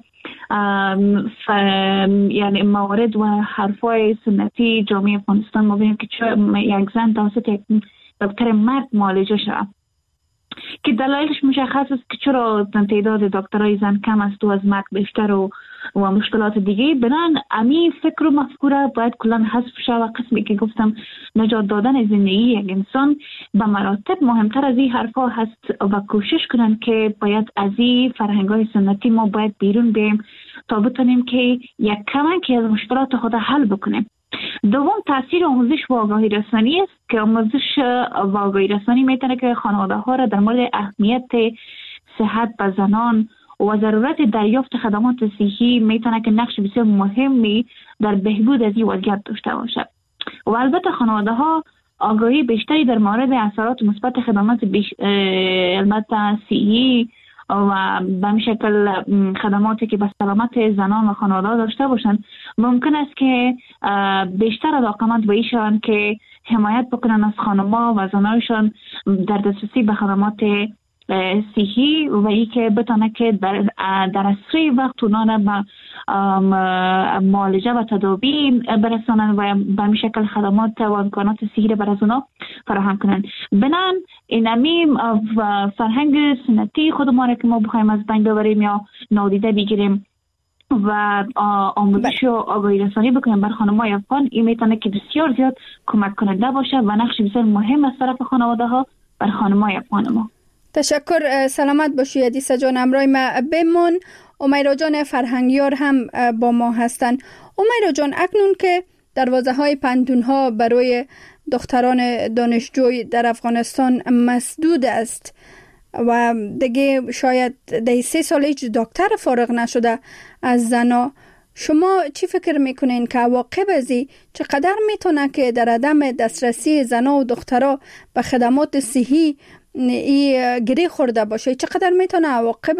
یعنی موارد و حرفای سنتی جامعه افغانستان ما ببینیم که یک زن توسط یک دکتر مرد معالجه شد که دلایلش مشخص است که چرا تعداد دکترای زن کم است و از مرد بیشتر و و مشکلات دیگه. بنان امی فکر و مفکوره باید کلان حذف شد و قسمی که گفتم نجات دادن زندگی یک انسان به مراتب مهمتر از این حرفا هست و کوشش کنن که باید از این فرهنگ‌های سنتی ما باید بیرون بیم تا بتونیم که یک کمکی از مشکلات خود حل بکنیم. دوم تاثیر آموزش و آگاهی رسانی است که آموزش و آگاهی رسانی میتونه که خانواده ها را در مورد اهمیت صحت به زنان و ضرورت دریافت خدمات صحی میتونه که نقش بسیار مهمی در بهبود از این وضعیت داشته باشد. و البته خانواده ها آگاهی بیشتری در مورد اثرات مثبت خدمات بیش... البته صحی و به همین شکل خدماتی که به سلامت زنان و خانواده داشته باشند ممکن است که بیشتر علاقمند به ایشان که حمایت بکنن از خانم‌ها و زنانشان در دسترسی به خدمات صحی و ای که بتونه که در در اسرع وقت اونا به معالجه و تداوی برسانن و به همین شکل خدمات و امکانات صحی را برای اونا فراهم کنن. بنان اینمی فرهنگ سنتی خود ما را که ما بخوایم از بین ببریم یا نادیده بگیریم و آموزش و آگاهی رسانی بکنیم بر خانم‌های افغان، این میتونه که بسیار زیاد کمک کننده باشه و نقش بسیار مهم از طرف خانواده ها بر خانم‌های افغان ما. تشکر. سلامت باشی عدیسه جان. همراه ما بمون. امیرا جان فرهنگیار هم با ما هستند. امیرا جان، اکنون که دروازه های پنتون ها برای دختران دانشجوی در افغانستان مسدود است و دیگه شاید ده سه سال هیچ دکتر فارغ نشده از زنا، شما چی فکر میکنین که عواقب ازی چقدر میتونه که در عدم دسترسی زنا و دخترها به خدمات صحی ای گری خورده باشه؟ چقدر میتونه عواقب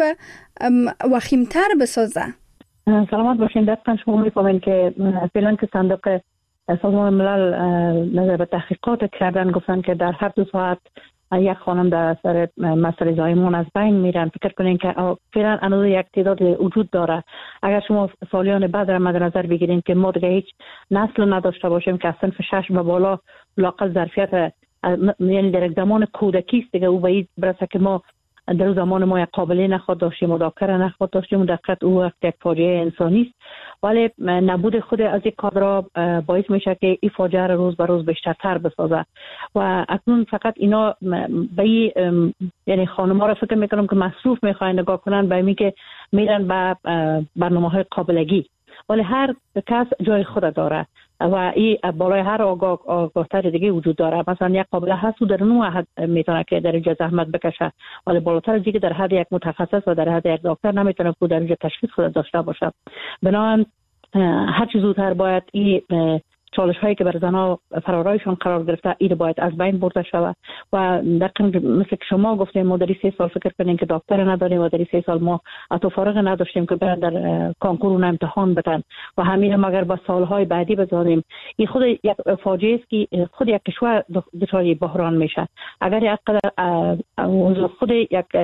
وخیمتر بسازه؟ سلامت باشین. دقیقا شما میفهمین که فعلا که صندوق سازمان ملل نظر به تحقیقات کردن گفتن که در هر دو ساعت یک خانم در سر مسئله زایمان از بین میرن. فکر کنین که فعلا هنوز یک تعداد وجود داره. اگر شما سالیان بعد را مد نظر بگیرین که ما دیگه هیچ نسل نداشته باشیم که از صنف شش و بالا لاقل ظرفیت، یعنی در زمان کودکی است دیگه او باید برسه که ما در زمان ما یک قابله نخواد داشتیم و دکتر نخواد داشتیم و دقیقت او وقت یک فاجعه انسانی است. ولی نبود خود از این کادرها باعث میشه که این فاجعه روز به روز بیشترتر بسازه و اکنون فقط اینا به یعنی خانم‌ها را فکر میکنم که مصروف میخواین نگاه کنن به اینی که میرن به برنامه‌های قابلگی، ولی هر کس جای خود داره و این بالای هر آگاه آگاهتر دیگه وجود داره. مثلا یک قابله هست و در نوع حد میتونه که در اینجا زحمت بکشه، ولی بالاتر دیگه در حد یک متخصص و در حد یک دکتر نمیتونه که در اینجا تشخیص خود داشته باشه. بنابراین هر چه زودتر باید این چالش هایی که بر زنها فرارایشون قرار گرفته این باید از بین برده شود و دقیقاً مثل که شما گفتیم ما در سه سال فکر کنیم که دکتر نداریم و در سه سال ما حتی فارغ نداشتیم که برن در کنکور و امتحان بدن و همین مگر با سالهای بعدی بذاریم. این خود یک فاجعه است که خود یک کشور دچار بحران میشه. اگر یک قدر خود یک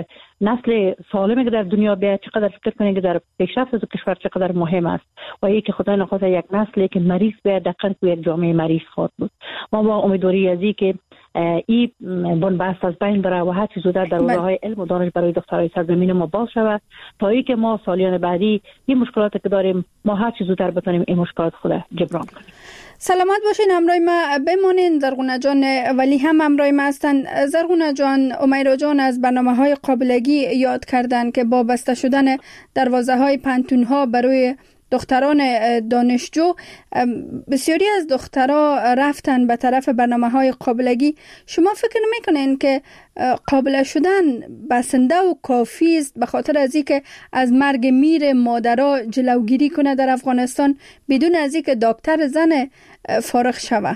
نسل سالمی که در دنیا بیاد چقدر فکر کنید که در پیشرفت از کشور چقدر مهم است و یکی خدای نخواسته یک نسلی که مریض بیاد دقیقاً تو یک جامعه مریض خواهد بود. ما با امیدواری ازی که این بنبست از بین بره و هر چیز زودتر دروازه‌های علم و دانش برای دخترای سرزمین ما باز شود تا اینکه ما سالیان بعدی این مشکلاتی که داریم ما هر چیز زودتر بتونیم این مشکلات خود جبران کنیم. سلامت باشین. همراه ما بمانین. زرغونه جان ولی هم همراه ما هستن. زرغونه جان، امیرا جان از برنامه‌های قابلگی یاد کردن که با بسته شدن دروازه‌های پانتون‌ها برای دختران دانشجو بسیاری از دخترها رفتن به طرف برنامه‌های قابلگی. شما فکر نمی‌کنین که قابل شدن بسنده و کافی است به خاطر از اینکه از مرگ میر مادرها جلوگیری کنه در افغانستان بدون از اینکه دکتر زن فارغ شوه؟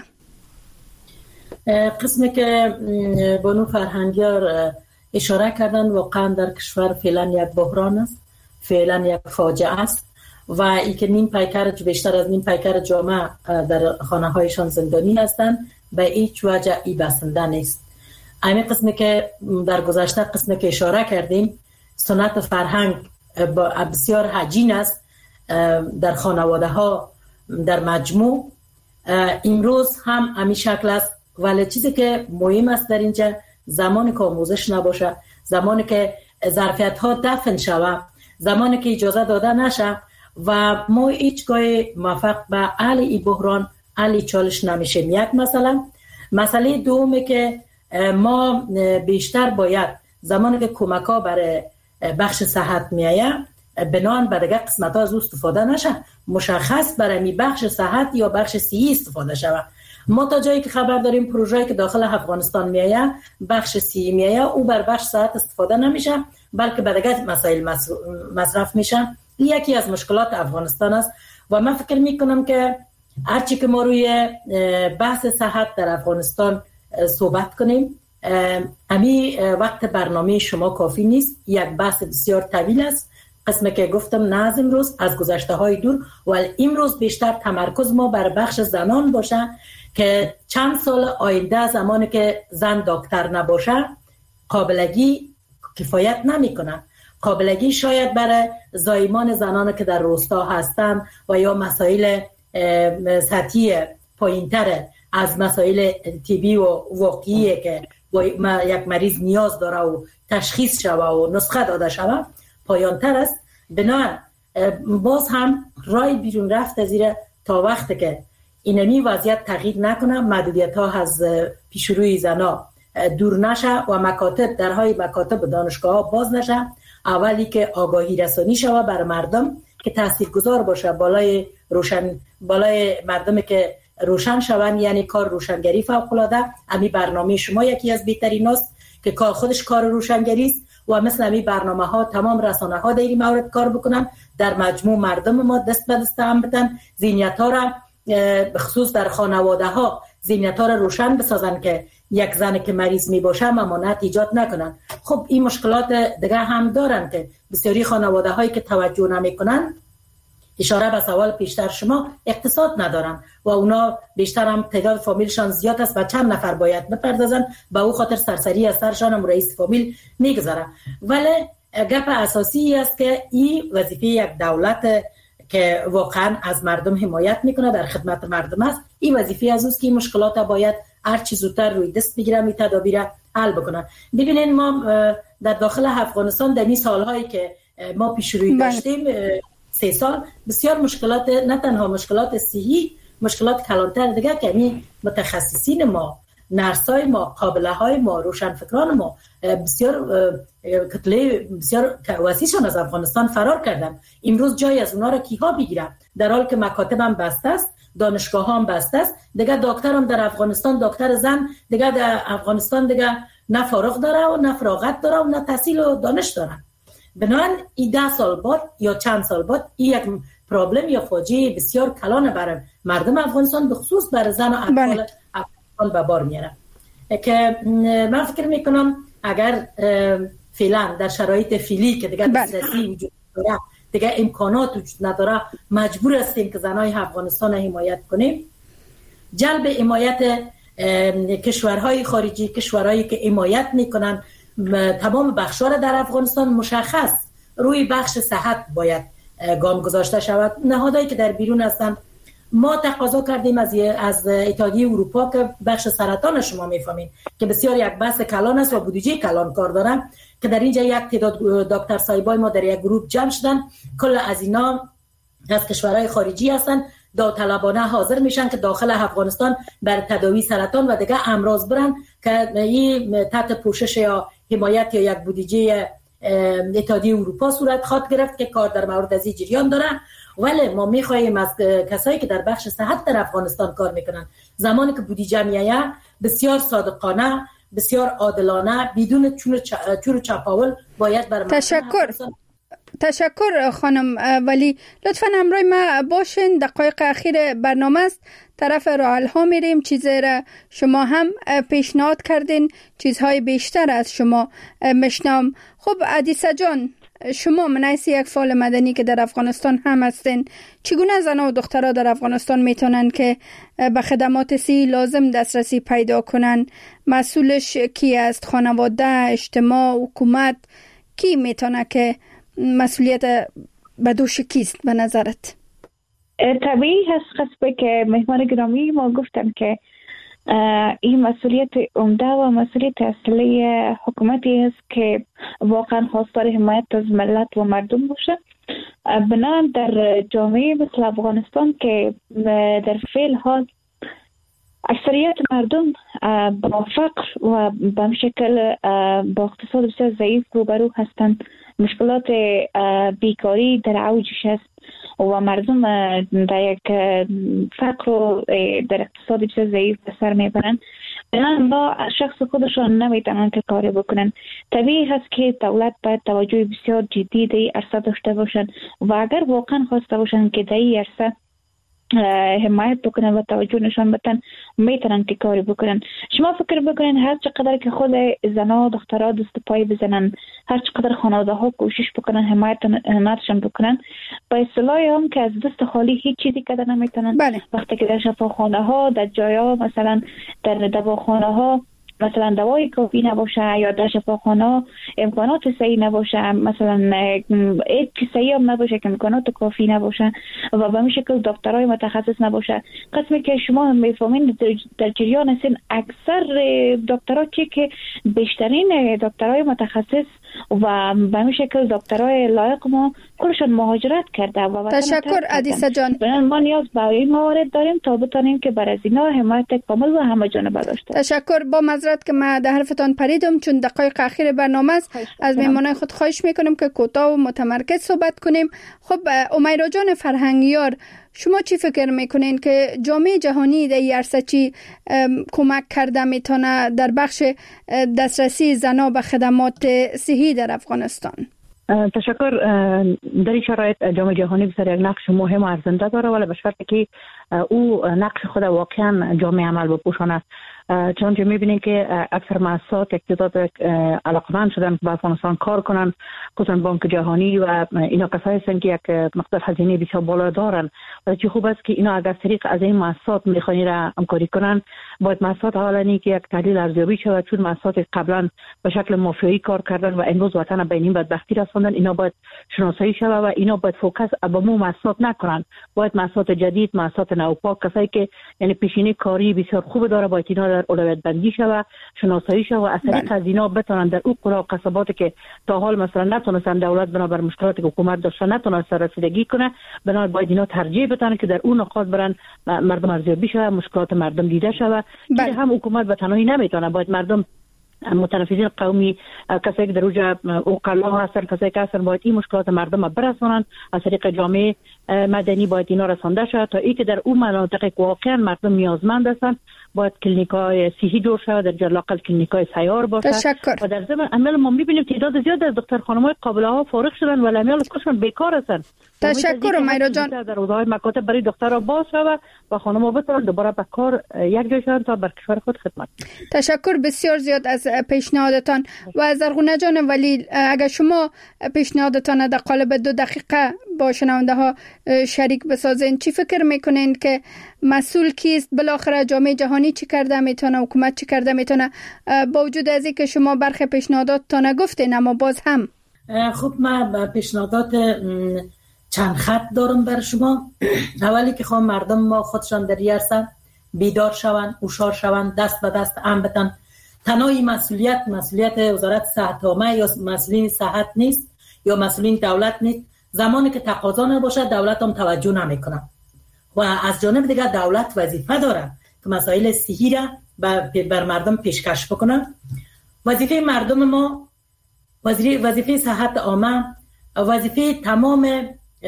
قسمی که بانو فرهنگیار اشاره کردن واقعا در کشور فعلا یک بحران است، فعلا یک فاجعه است و ای که نیم پیکر بیشتر از نیم پیکر جامعه در خانه هایشان زندانی هستند به هیچ وجه ای بسنده نیست. همین قسمی که در گذشته قسمی که اشاره کردیم سنت فرهنگ بسیار حجین است در خانواده ها در مجموع، امروز هم همین شکل است. ولی چیزی که مهم است در اینجا زمانی که آموزش نباشه، زمانی که ظرفیت ها دفن شود، زمانی که اجازه داده نشه و ما هیچگاه موفق به حل این بحران حل چالش نمیشیم. یک مثلا مسئله دومی که ما بیشتر باید زمانی که کمک ها برای بخش صحت میایه بنان به دیگه قسمت ها از او استفاده نشه، مشخص برای می بخش صحت یا بخش صحی استفاده شود. ما تا جایی که خبر داریم پروژه‌ای که داخل افغانستان میایه بخش صحی میایه او بر بخش صحت استفاده نمیشه بلکه به دیگه مسائل مصرف میشه. یکی از مشکلات افغانستان است و من فکر میکنم که هرچی که ما روی بحث صحت در افغانستان صحبت کنیم امی وقت برنامه شما کافی نیست. یک بحث بسیار طویل است. قسمی که گفتم نه از امروز، از گذشته های دور، ولی امروز بیشتر تمرکز ما بر بخش زنان باشه که چند سال آینده زمانی که زن دکتر نباشه قابلگی کفایت نمیکنه. قابلگی شاید برای زایمان زنان که در روستا هستند و یا مسائل سطحی پایینتر از مسائل طبی و واقعی که یک مریض نیاز داره و تشخیص شوه و نسخه داده شوه پایانتر است. بنابراین باز هم رای بیرون رفت از زیر تا وقتی که اینمی وضعیت تغییر نکنه، محدودیت ها از پیشروی زنا دور نشه و مکاتب درهای مکاتب دانشگاه ها باز نشه، اولی که آگاهی رسانی شوه بر مردم که تاثیرگذار باشه بالای روشن بالای مردم که روشن شوند، یعنی کار روشنگری فوق العاده. امی برنامه شما یکی از بهترین است که کار خودش کار روشنگری است و مثل امی برنامه ها تمام رسانه ها در این مورد کار بکنن، در مجموع مردم ما دست به دست هم بدن، ذهنیت ها را بخصوص در خانواده ها ذهنیت ها را روشن بسازن که یک زن که مریض می باشه ممانعت ایجاد نکنن. خب این مشکلات دیگه هم دارن که بسیاری خانواده هایی که توجه نمی کنن، اشاره به سوال پیشتر شما، اقتصاد ندارن و اونا بیشتر هم تعداد فامیلشان زیاد است و چند نفر باید بپردازن، به او خاطر سرسری از سرشان هم رئیس فامیل میگذاره. ولی گپ اساسی است که این وظیفه یک دولت که واقعا از مردم حمایت میکنه، در خدمت مردم است، این وظیفه از اوست که این مشکلات باید هر چی زودتر روی دست بگیرن، این تدابیر حل بکنن. ببینید ما در داخل افغانستان در این سالهایی که ما پیش روی داشتیم سه سال بسیار مشکلات، نه تنها مشکلات صحی، مشکلات کلانتر دیگه که می متخصصین ما، نرسای ما، قابله های ما، روشنفکران ما بسیار کتله بسیار وسیعشان از افغانستان فرار کردن. امروز جای از اونا را کیها بگیرن؟ در حال که مکاتب هم بسته است، دانشگاه هم بسته است، دیگه دکتر هم در افغانستان، دکتر زن دیگه در افغانستان دیگه نه فارغ داره و نه فراغت داره و نه تحصیل و دانش داره. بنابراین این ده سال بعد یا چند سال بعد این یک پرابلم یا فاجعه بسیار کلان برای مردم افغانستان، به خصوص برای زن و اطفال افغانستان به بار میاره که من فکر میکنم اگر فعلا در شرایط فعلی که دیگه دسترسی وجود نداره، دیگه امکانات وجود نداره، مجبور هستیم که زنای افغانستان حمایت کنیم. جلب حمایت کشورهای خارجی، کشورهایی که حمایت میکنن تمام بخش‌ها در افغانستان مشخص روی بخش صحت باید گام گذاشته شود. نهادهایی که در بیرون هستند، ما تقاضا کردیم از از اتحادیه اروپا که بخش سرطان شما میفهمین که بسیار یک بحث کلان است و بودجه کلان کار دارن، که در اینجا یک تعداد دکتر صاحبای ما در یک گروه جمع شدن، کل از اینا از کشورهای خارجی هستن، داوطلبانه حاضر میشن که داخل افغانستان بر تداوی سرطان و دیگه امراض برن که این تحت پوشش یا حمایت یا یک بودجه اتحادیه اروپا صورت خواهد گرفت که کار در مورد از این جریان داره. ولی ما میخواهیم از کسایی که در بخش صحت در افغانستان کار میکنن، زمانی که بودجه میایه بسیار صادقانه، بسیار عادلانه، بدون چور و چپاول باید بر تشکر تشکر خانم ولی. لطفاً همراه ما باشین، دقایق اخیر برنامه است، طرف راه ها میریم. چیزی را شما هم پیشنهاد کردین، چیزهای بیشتر از شما مشنام. خب عدیسه جان، شما منعیس یک فعال مدنی که در افغانستان هم هستین، چگونه زنان و دخترها در افغانستان میتونن که به خدمات صحی لازم دسترسی پیدا کنن؟ مسئولش کی است؟ خانواده، اجتماع، حکومت؟ کی میتونه که مسئولیت به دوش کیست به نظرت؟ طبیعی هست خصبه که مهمان گرامی ما گفتن که این مسئولیت عمده و مسئولیت اصلی حکومتی است که واقعا خواستار حمایت از ملت و مردم باشه. بنابراین در جامعه مثل افغانستان که در فعل حال اکثریت مردم با فقر و به شکل با اقتصاد بسیار ضعیف روبرو هستند، مشکلات بیکاری در اوجش است و مردم در یک فقر و در اقتصاد بسیار ضعیف به سر میبرند. بنابراین با شخص خودشان نمیتونن که کاری بکنن. طبیعی هست که دولت باید توجه بسیار جدی در این عرصه داشته باشند و اگر واقعا خواسته باشند که در این عرصه حمایت بکنن و توجه نشان بدن، میتونن که کاری بکنن. شما فکر بکنین هر چقدر که خود زنا و دخترها دست پای بزنن، هر چقدر خانواده ها کوشش بکنن حمایت حمایتشان بکنن، با اصطلاح هم که از دست خالی هیچ چیزی کردن نمیتونن. بله. وقتی که در شفاخانه ها، در جایا مثلا در دواخانه ها مثلا دوای کافی نباشه یا در شفاخانه امکانات صحیح نباشه، مثلا ایک صحیح هم نباشه که امکانات کافی نباشه و به این شکل دکترای متخصص نباشه، قسمی که شما میفهمین در جریان هستین اکثر دکترها چی که بیشترین دکترای متخصص و به این شکل دکترای لایق ما کلشون مهاجرت کرده. و تشکر عدیسه جان. ما نیاز به این موارد داریم تا بتونیم که بر از اینا حمایت کامل و همه جانبه داشته. تشکر. با معذرت که ما در حرفتان پریدم چون دقایق اخیر برنامه است، از مهمانان خود خواهش میکنم که کوتاه و متمرکز صحبت کنیم. خب امیرا جان فرهنگیار، شما چی فکر میکنین که جامعه جهانی در این عرصه چی کمک کرده میتونه در بخش دسترسی زنان به خدمات صحی در افغانستان؟ تشکر. در این شرایط جامعه جهانی بسیار یک نقش مهم و ارزنده داره، ولی به شرطی که او نقش خود واقعا جامعه عمل بپوشاند. چون میبینیم که اکثر مؤسسات اقتصاد علاقمند شدن به افغانستان کار کنن، خصوصا بانک جهانی و اینا کسایی هستند که یک مقدار هزینه بسیار بالا دارن. ولی چه خوب است که اینا اگر طریق از این مؤسسات میخوانی را همکاری کنن، باید مؤسسات اولانی که یک تحلیل ارزیابی شود، چون مؤسسات قبلا به شکل مافیایی کار کردن و امروز وطن به این بدبختی رساندن، اینا باید شناسایی شود و اینا باید فوکس به مو مؤسسات نکنن. باید مؤسسات جدید، مؤسسات نوپا، کسایی که یعنی پیشینه کاری بسیار خوب داره، باید اینا در اولویت بندی شود، شناسایی شود و از طریق از اینا بتونن در اون قرا و قصباتی که تا حال مثلا نتونستن دولت بنابر مشکلاتی که حکومت داشته نتونست رسیدگی کنه، بنابراین باید اینا ترجیح بدن که در اون نقاط برن مردم ارزیابی شود، مشکلات مردم دیده شود. که هم حکومت به تنهایی نمیتونه، باید مردم متنفذین قومی، کسایی که در اوج اوقلا هستن، کسایی که هستن، باید این مشکلات مردم را برسونن از طریق جامعه مدنی، باید اینا رسانده شود تا ای که در اون مناطق که واقعا مردم نیازمند هستن باید کلینیکای صحی جور شود، در جلاقل کلینیکای سیار باشه. تشکر. و در ضمن عمل ما میبینیم تعداد زیاد از دکتر خانم‌های قابله ها فارغ شدن ولی عمل کشون بیکار هستن. تشکر امیرا جان. در روزهای مکاتب برای دکترها باز شود و خانم‌ها بتونن دوباره به کار یک جای شدن تا بر کشور خود خدمت. تشکر بسیار زیاد از پیشنهادتان. و زرغونه جان ولی اگر شما پیشنهادتان در قالب دو دقیقه با شنونده ها شریک بسازین، چی فکر میکنین که مسئول کیست؟ بالاخره جامعه جهانی چی کرده میتونه، حکومت چی کرده میتونه؟ با وجود از اینکه شما برخی پیشنهادات تا نگفتین، اما باز هم خب من پیشنهادات چند خط دارم بر شما. اولی که خواهم مردم ما خودشان در هستند، بیدار شوند، هوشیار شوند، دست به دست هم بدن. تنهایی مسئولیت مسئولیت وزارت صحت عامه یا مسئولین صحت نیست یا مسئولین دولت نیست. زمانی که تقاضا نباشه دولت هم توجه نمیکنه و از جانب دیگه دولت وظیفه داره که مسائل صحی را بر مردم پیشکش بکنه. وظیفه مردم ما، وظیفه صحت عامه، وظیفه تمام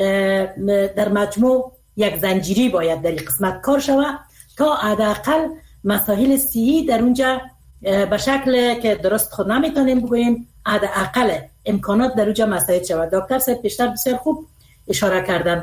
در مجموع یک زنجیری باید در این قسمت کار شود تا حداقل مسائل صحی در اونجا به شکل که درست خود نمیتونیم بگوییم، حداقل امکانات در اونجا مساعد شود. دکتر صاحب پیشتر بسیار خوب اشاره کردن.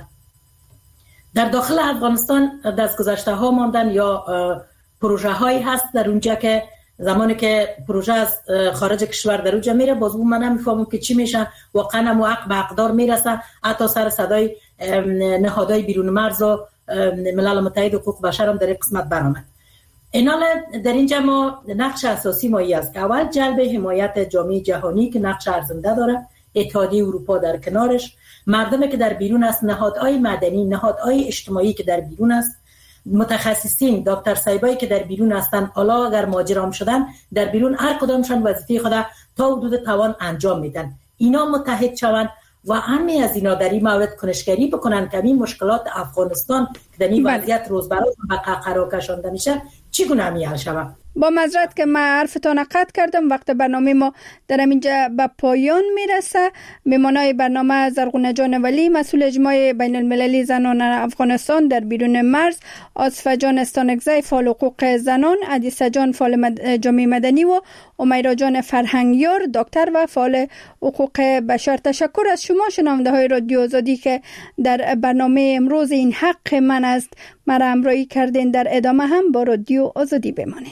در داخل افغانستان دست گذشته ها ماندن یا پروژه هایی هست در اونجا که زمانی که پروژه از خارج کشور در اونجا میره، باز اون من نمیفهمم که چی میشه، واقعا مو حق به اقدار میرسه، حتی سر صدای نهادهای بیرون مرز و ملل متحد حقوق بشر هم در این قسمت برآمد. اینال در اینجا ما نقش اساسی ما است که اول جلب حمایت جامعه جهانی که نقش ارزنده داره، اتحادیه اروپا در کنارش، مردمی که در بیرون است، نهادهای مدنی، نهادهای اجتماعی که در بیرون است، متخصصین، دکتر صاحبایی که در بیرون هستند، حالا اگر ماجرام شدن در بیرون، هر کدامشان وظیفه خود تا حدود توان انجام میدن. اینا متحد شوند و همه از اینا در این مورد کنشگری بکنن که این مشکلات افغانستان که در این وضعیت روز به روز به قرار کشانده میشه چگونه حل شود. با معذرت که من حرفتان قطع کردم، وقت برنامه ما در اینجا به پایان میرسه. میمانای برنامه زرغونه جان ولی، مسئول اجماع بین المللی زنان افغانستان در بیرون مرز، آصفه جان استانکزی فعال حقوق زنان، عدیسه جان فعال مد... جامعه مدنی و امیرا جان فرهنگیار دکتر و فعال حقوق بشر. تشکر از شما شنونده های رادیو آزادی که در برنامه امروز این حق من است مرا همراهی کردین. در ادامه هم با رادیو آزادی بمانین.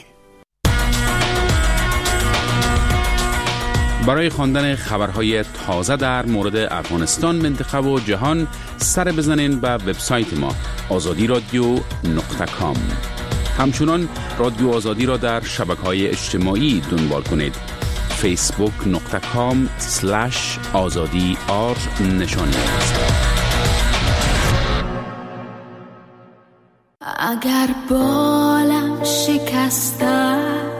برای خواندن خبرهای تازه در مورد افغانستان، منطقه و جهان سر بزنین به وبسایت ما آزادی رادیو نقطه کام. همچنان رادیو آزادی را در شبکه‌های اجتماعی دنبال کنید. فیسبوک نقطه کام سلش آزادی آر نشانی است. اگر بالم شکسته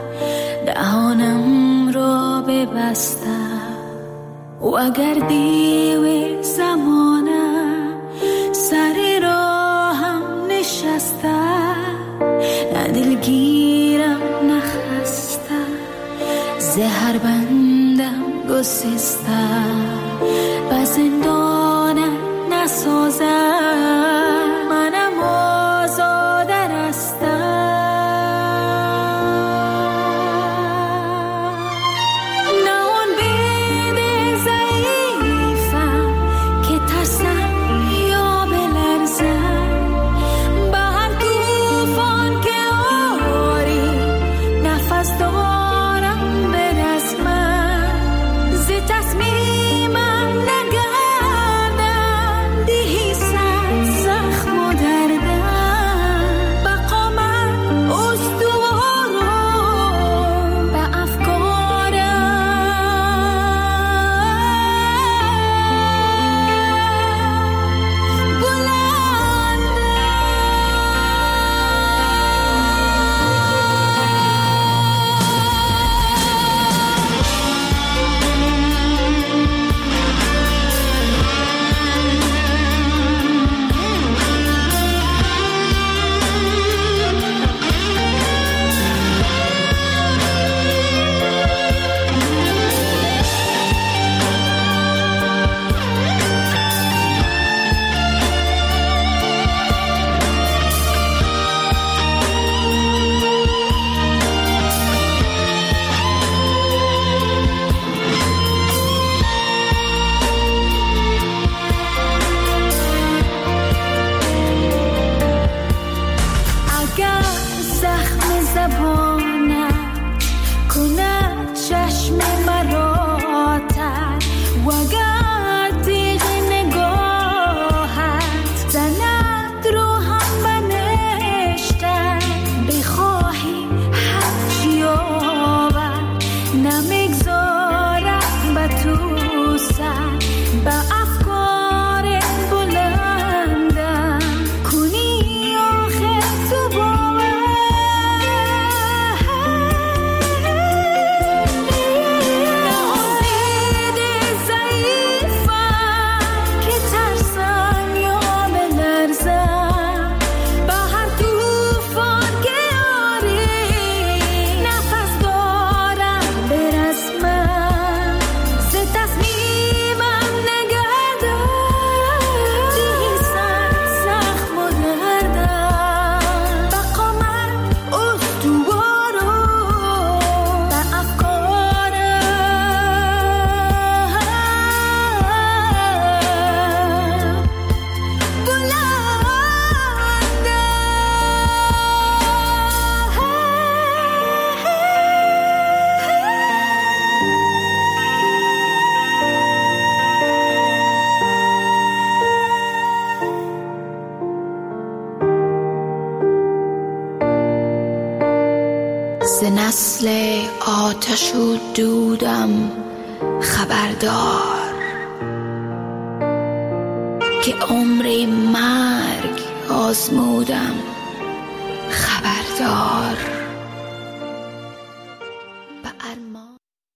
دهانم را ببسته و اگر دیو زمانه سر راهم نشسته، نه دلگیرم نخسته، زهر بندم گسسته، به زندانم نسازه، منم آزاده رسته. He's نمیگذارم به تو سر به افکار بلندم کنی آخه تو باور نه امید ضعیفم که ترسم یا بلرزم به هر توفان که آری نفس دارم برسمم ز تصمیمم نگردم دیسم زخم و دردم بقامم استوارو به افکارم ز نسل آتش و دودم خبردار که عمر مرگ آزمودم خبردار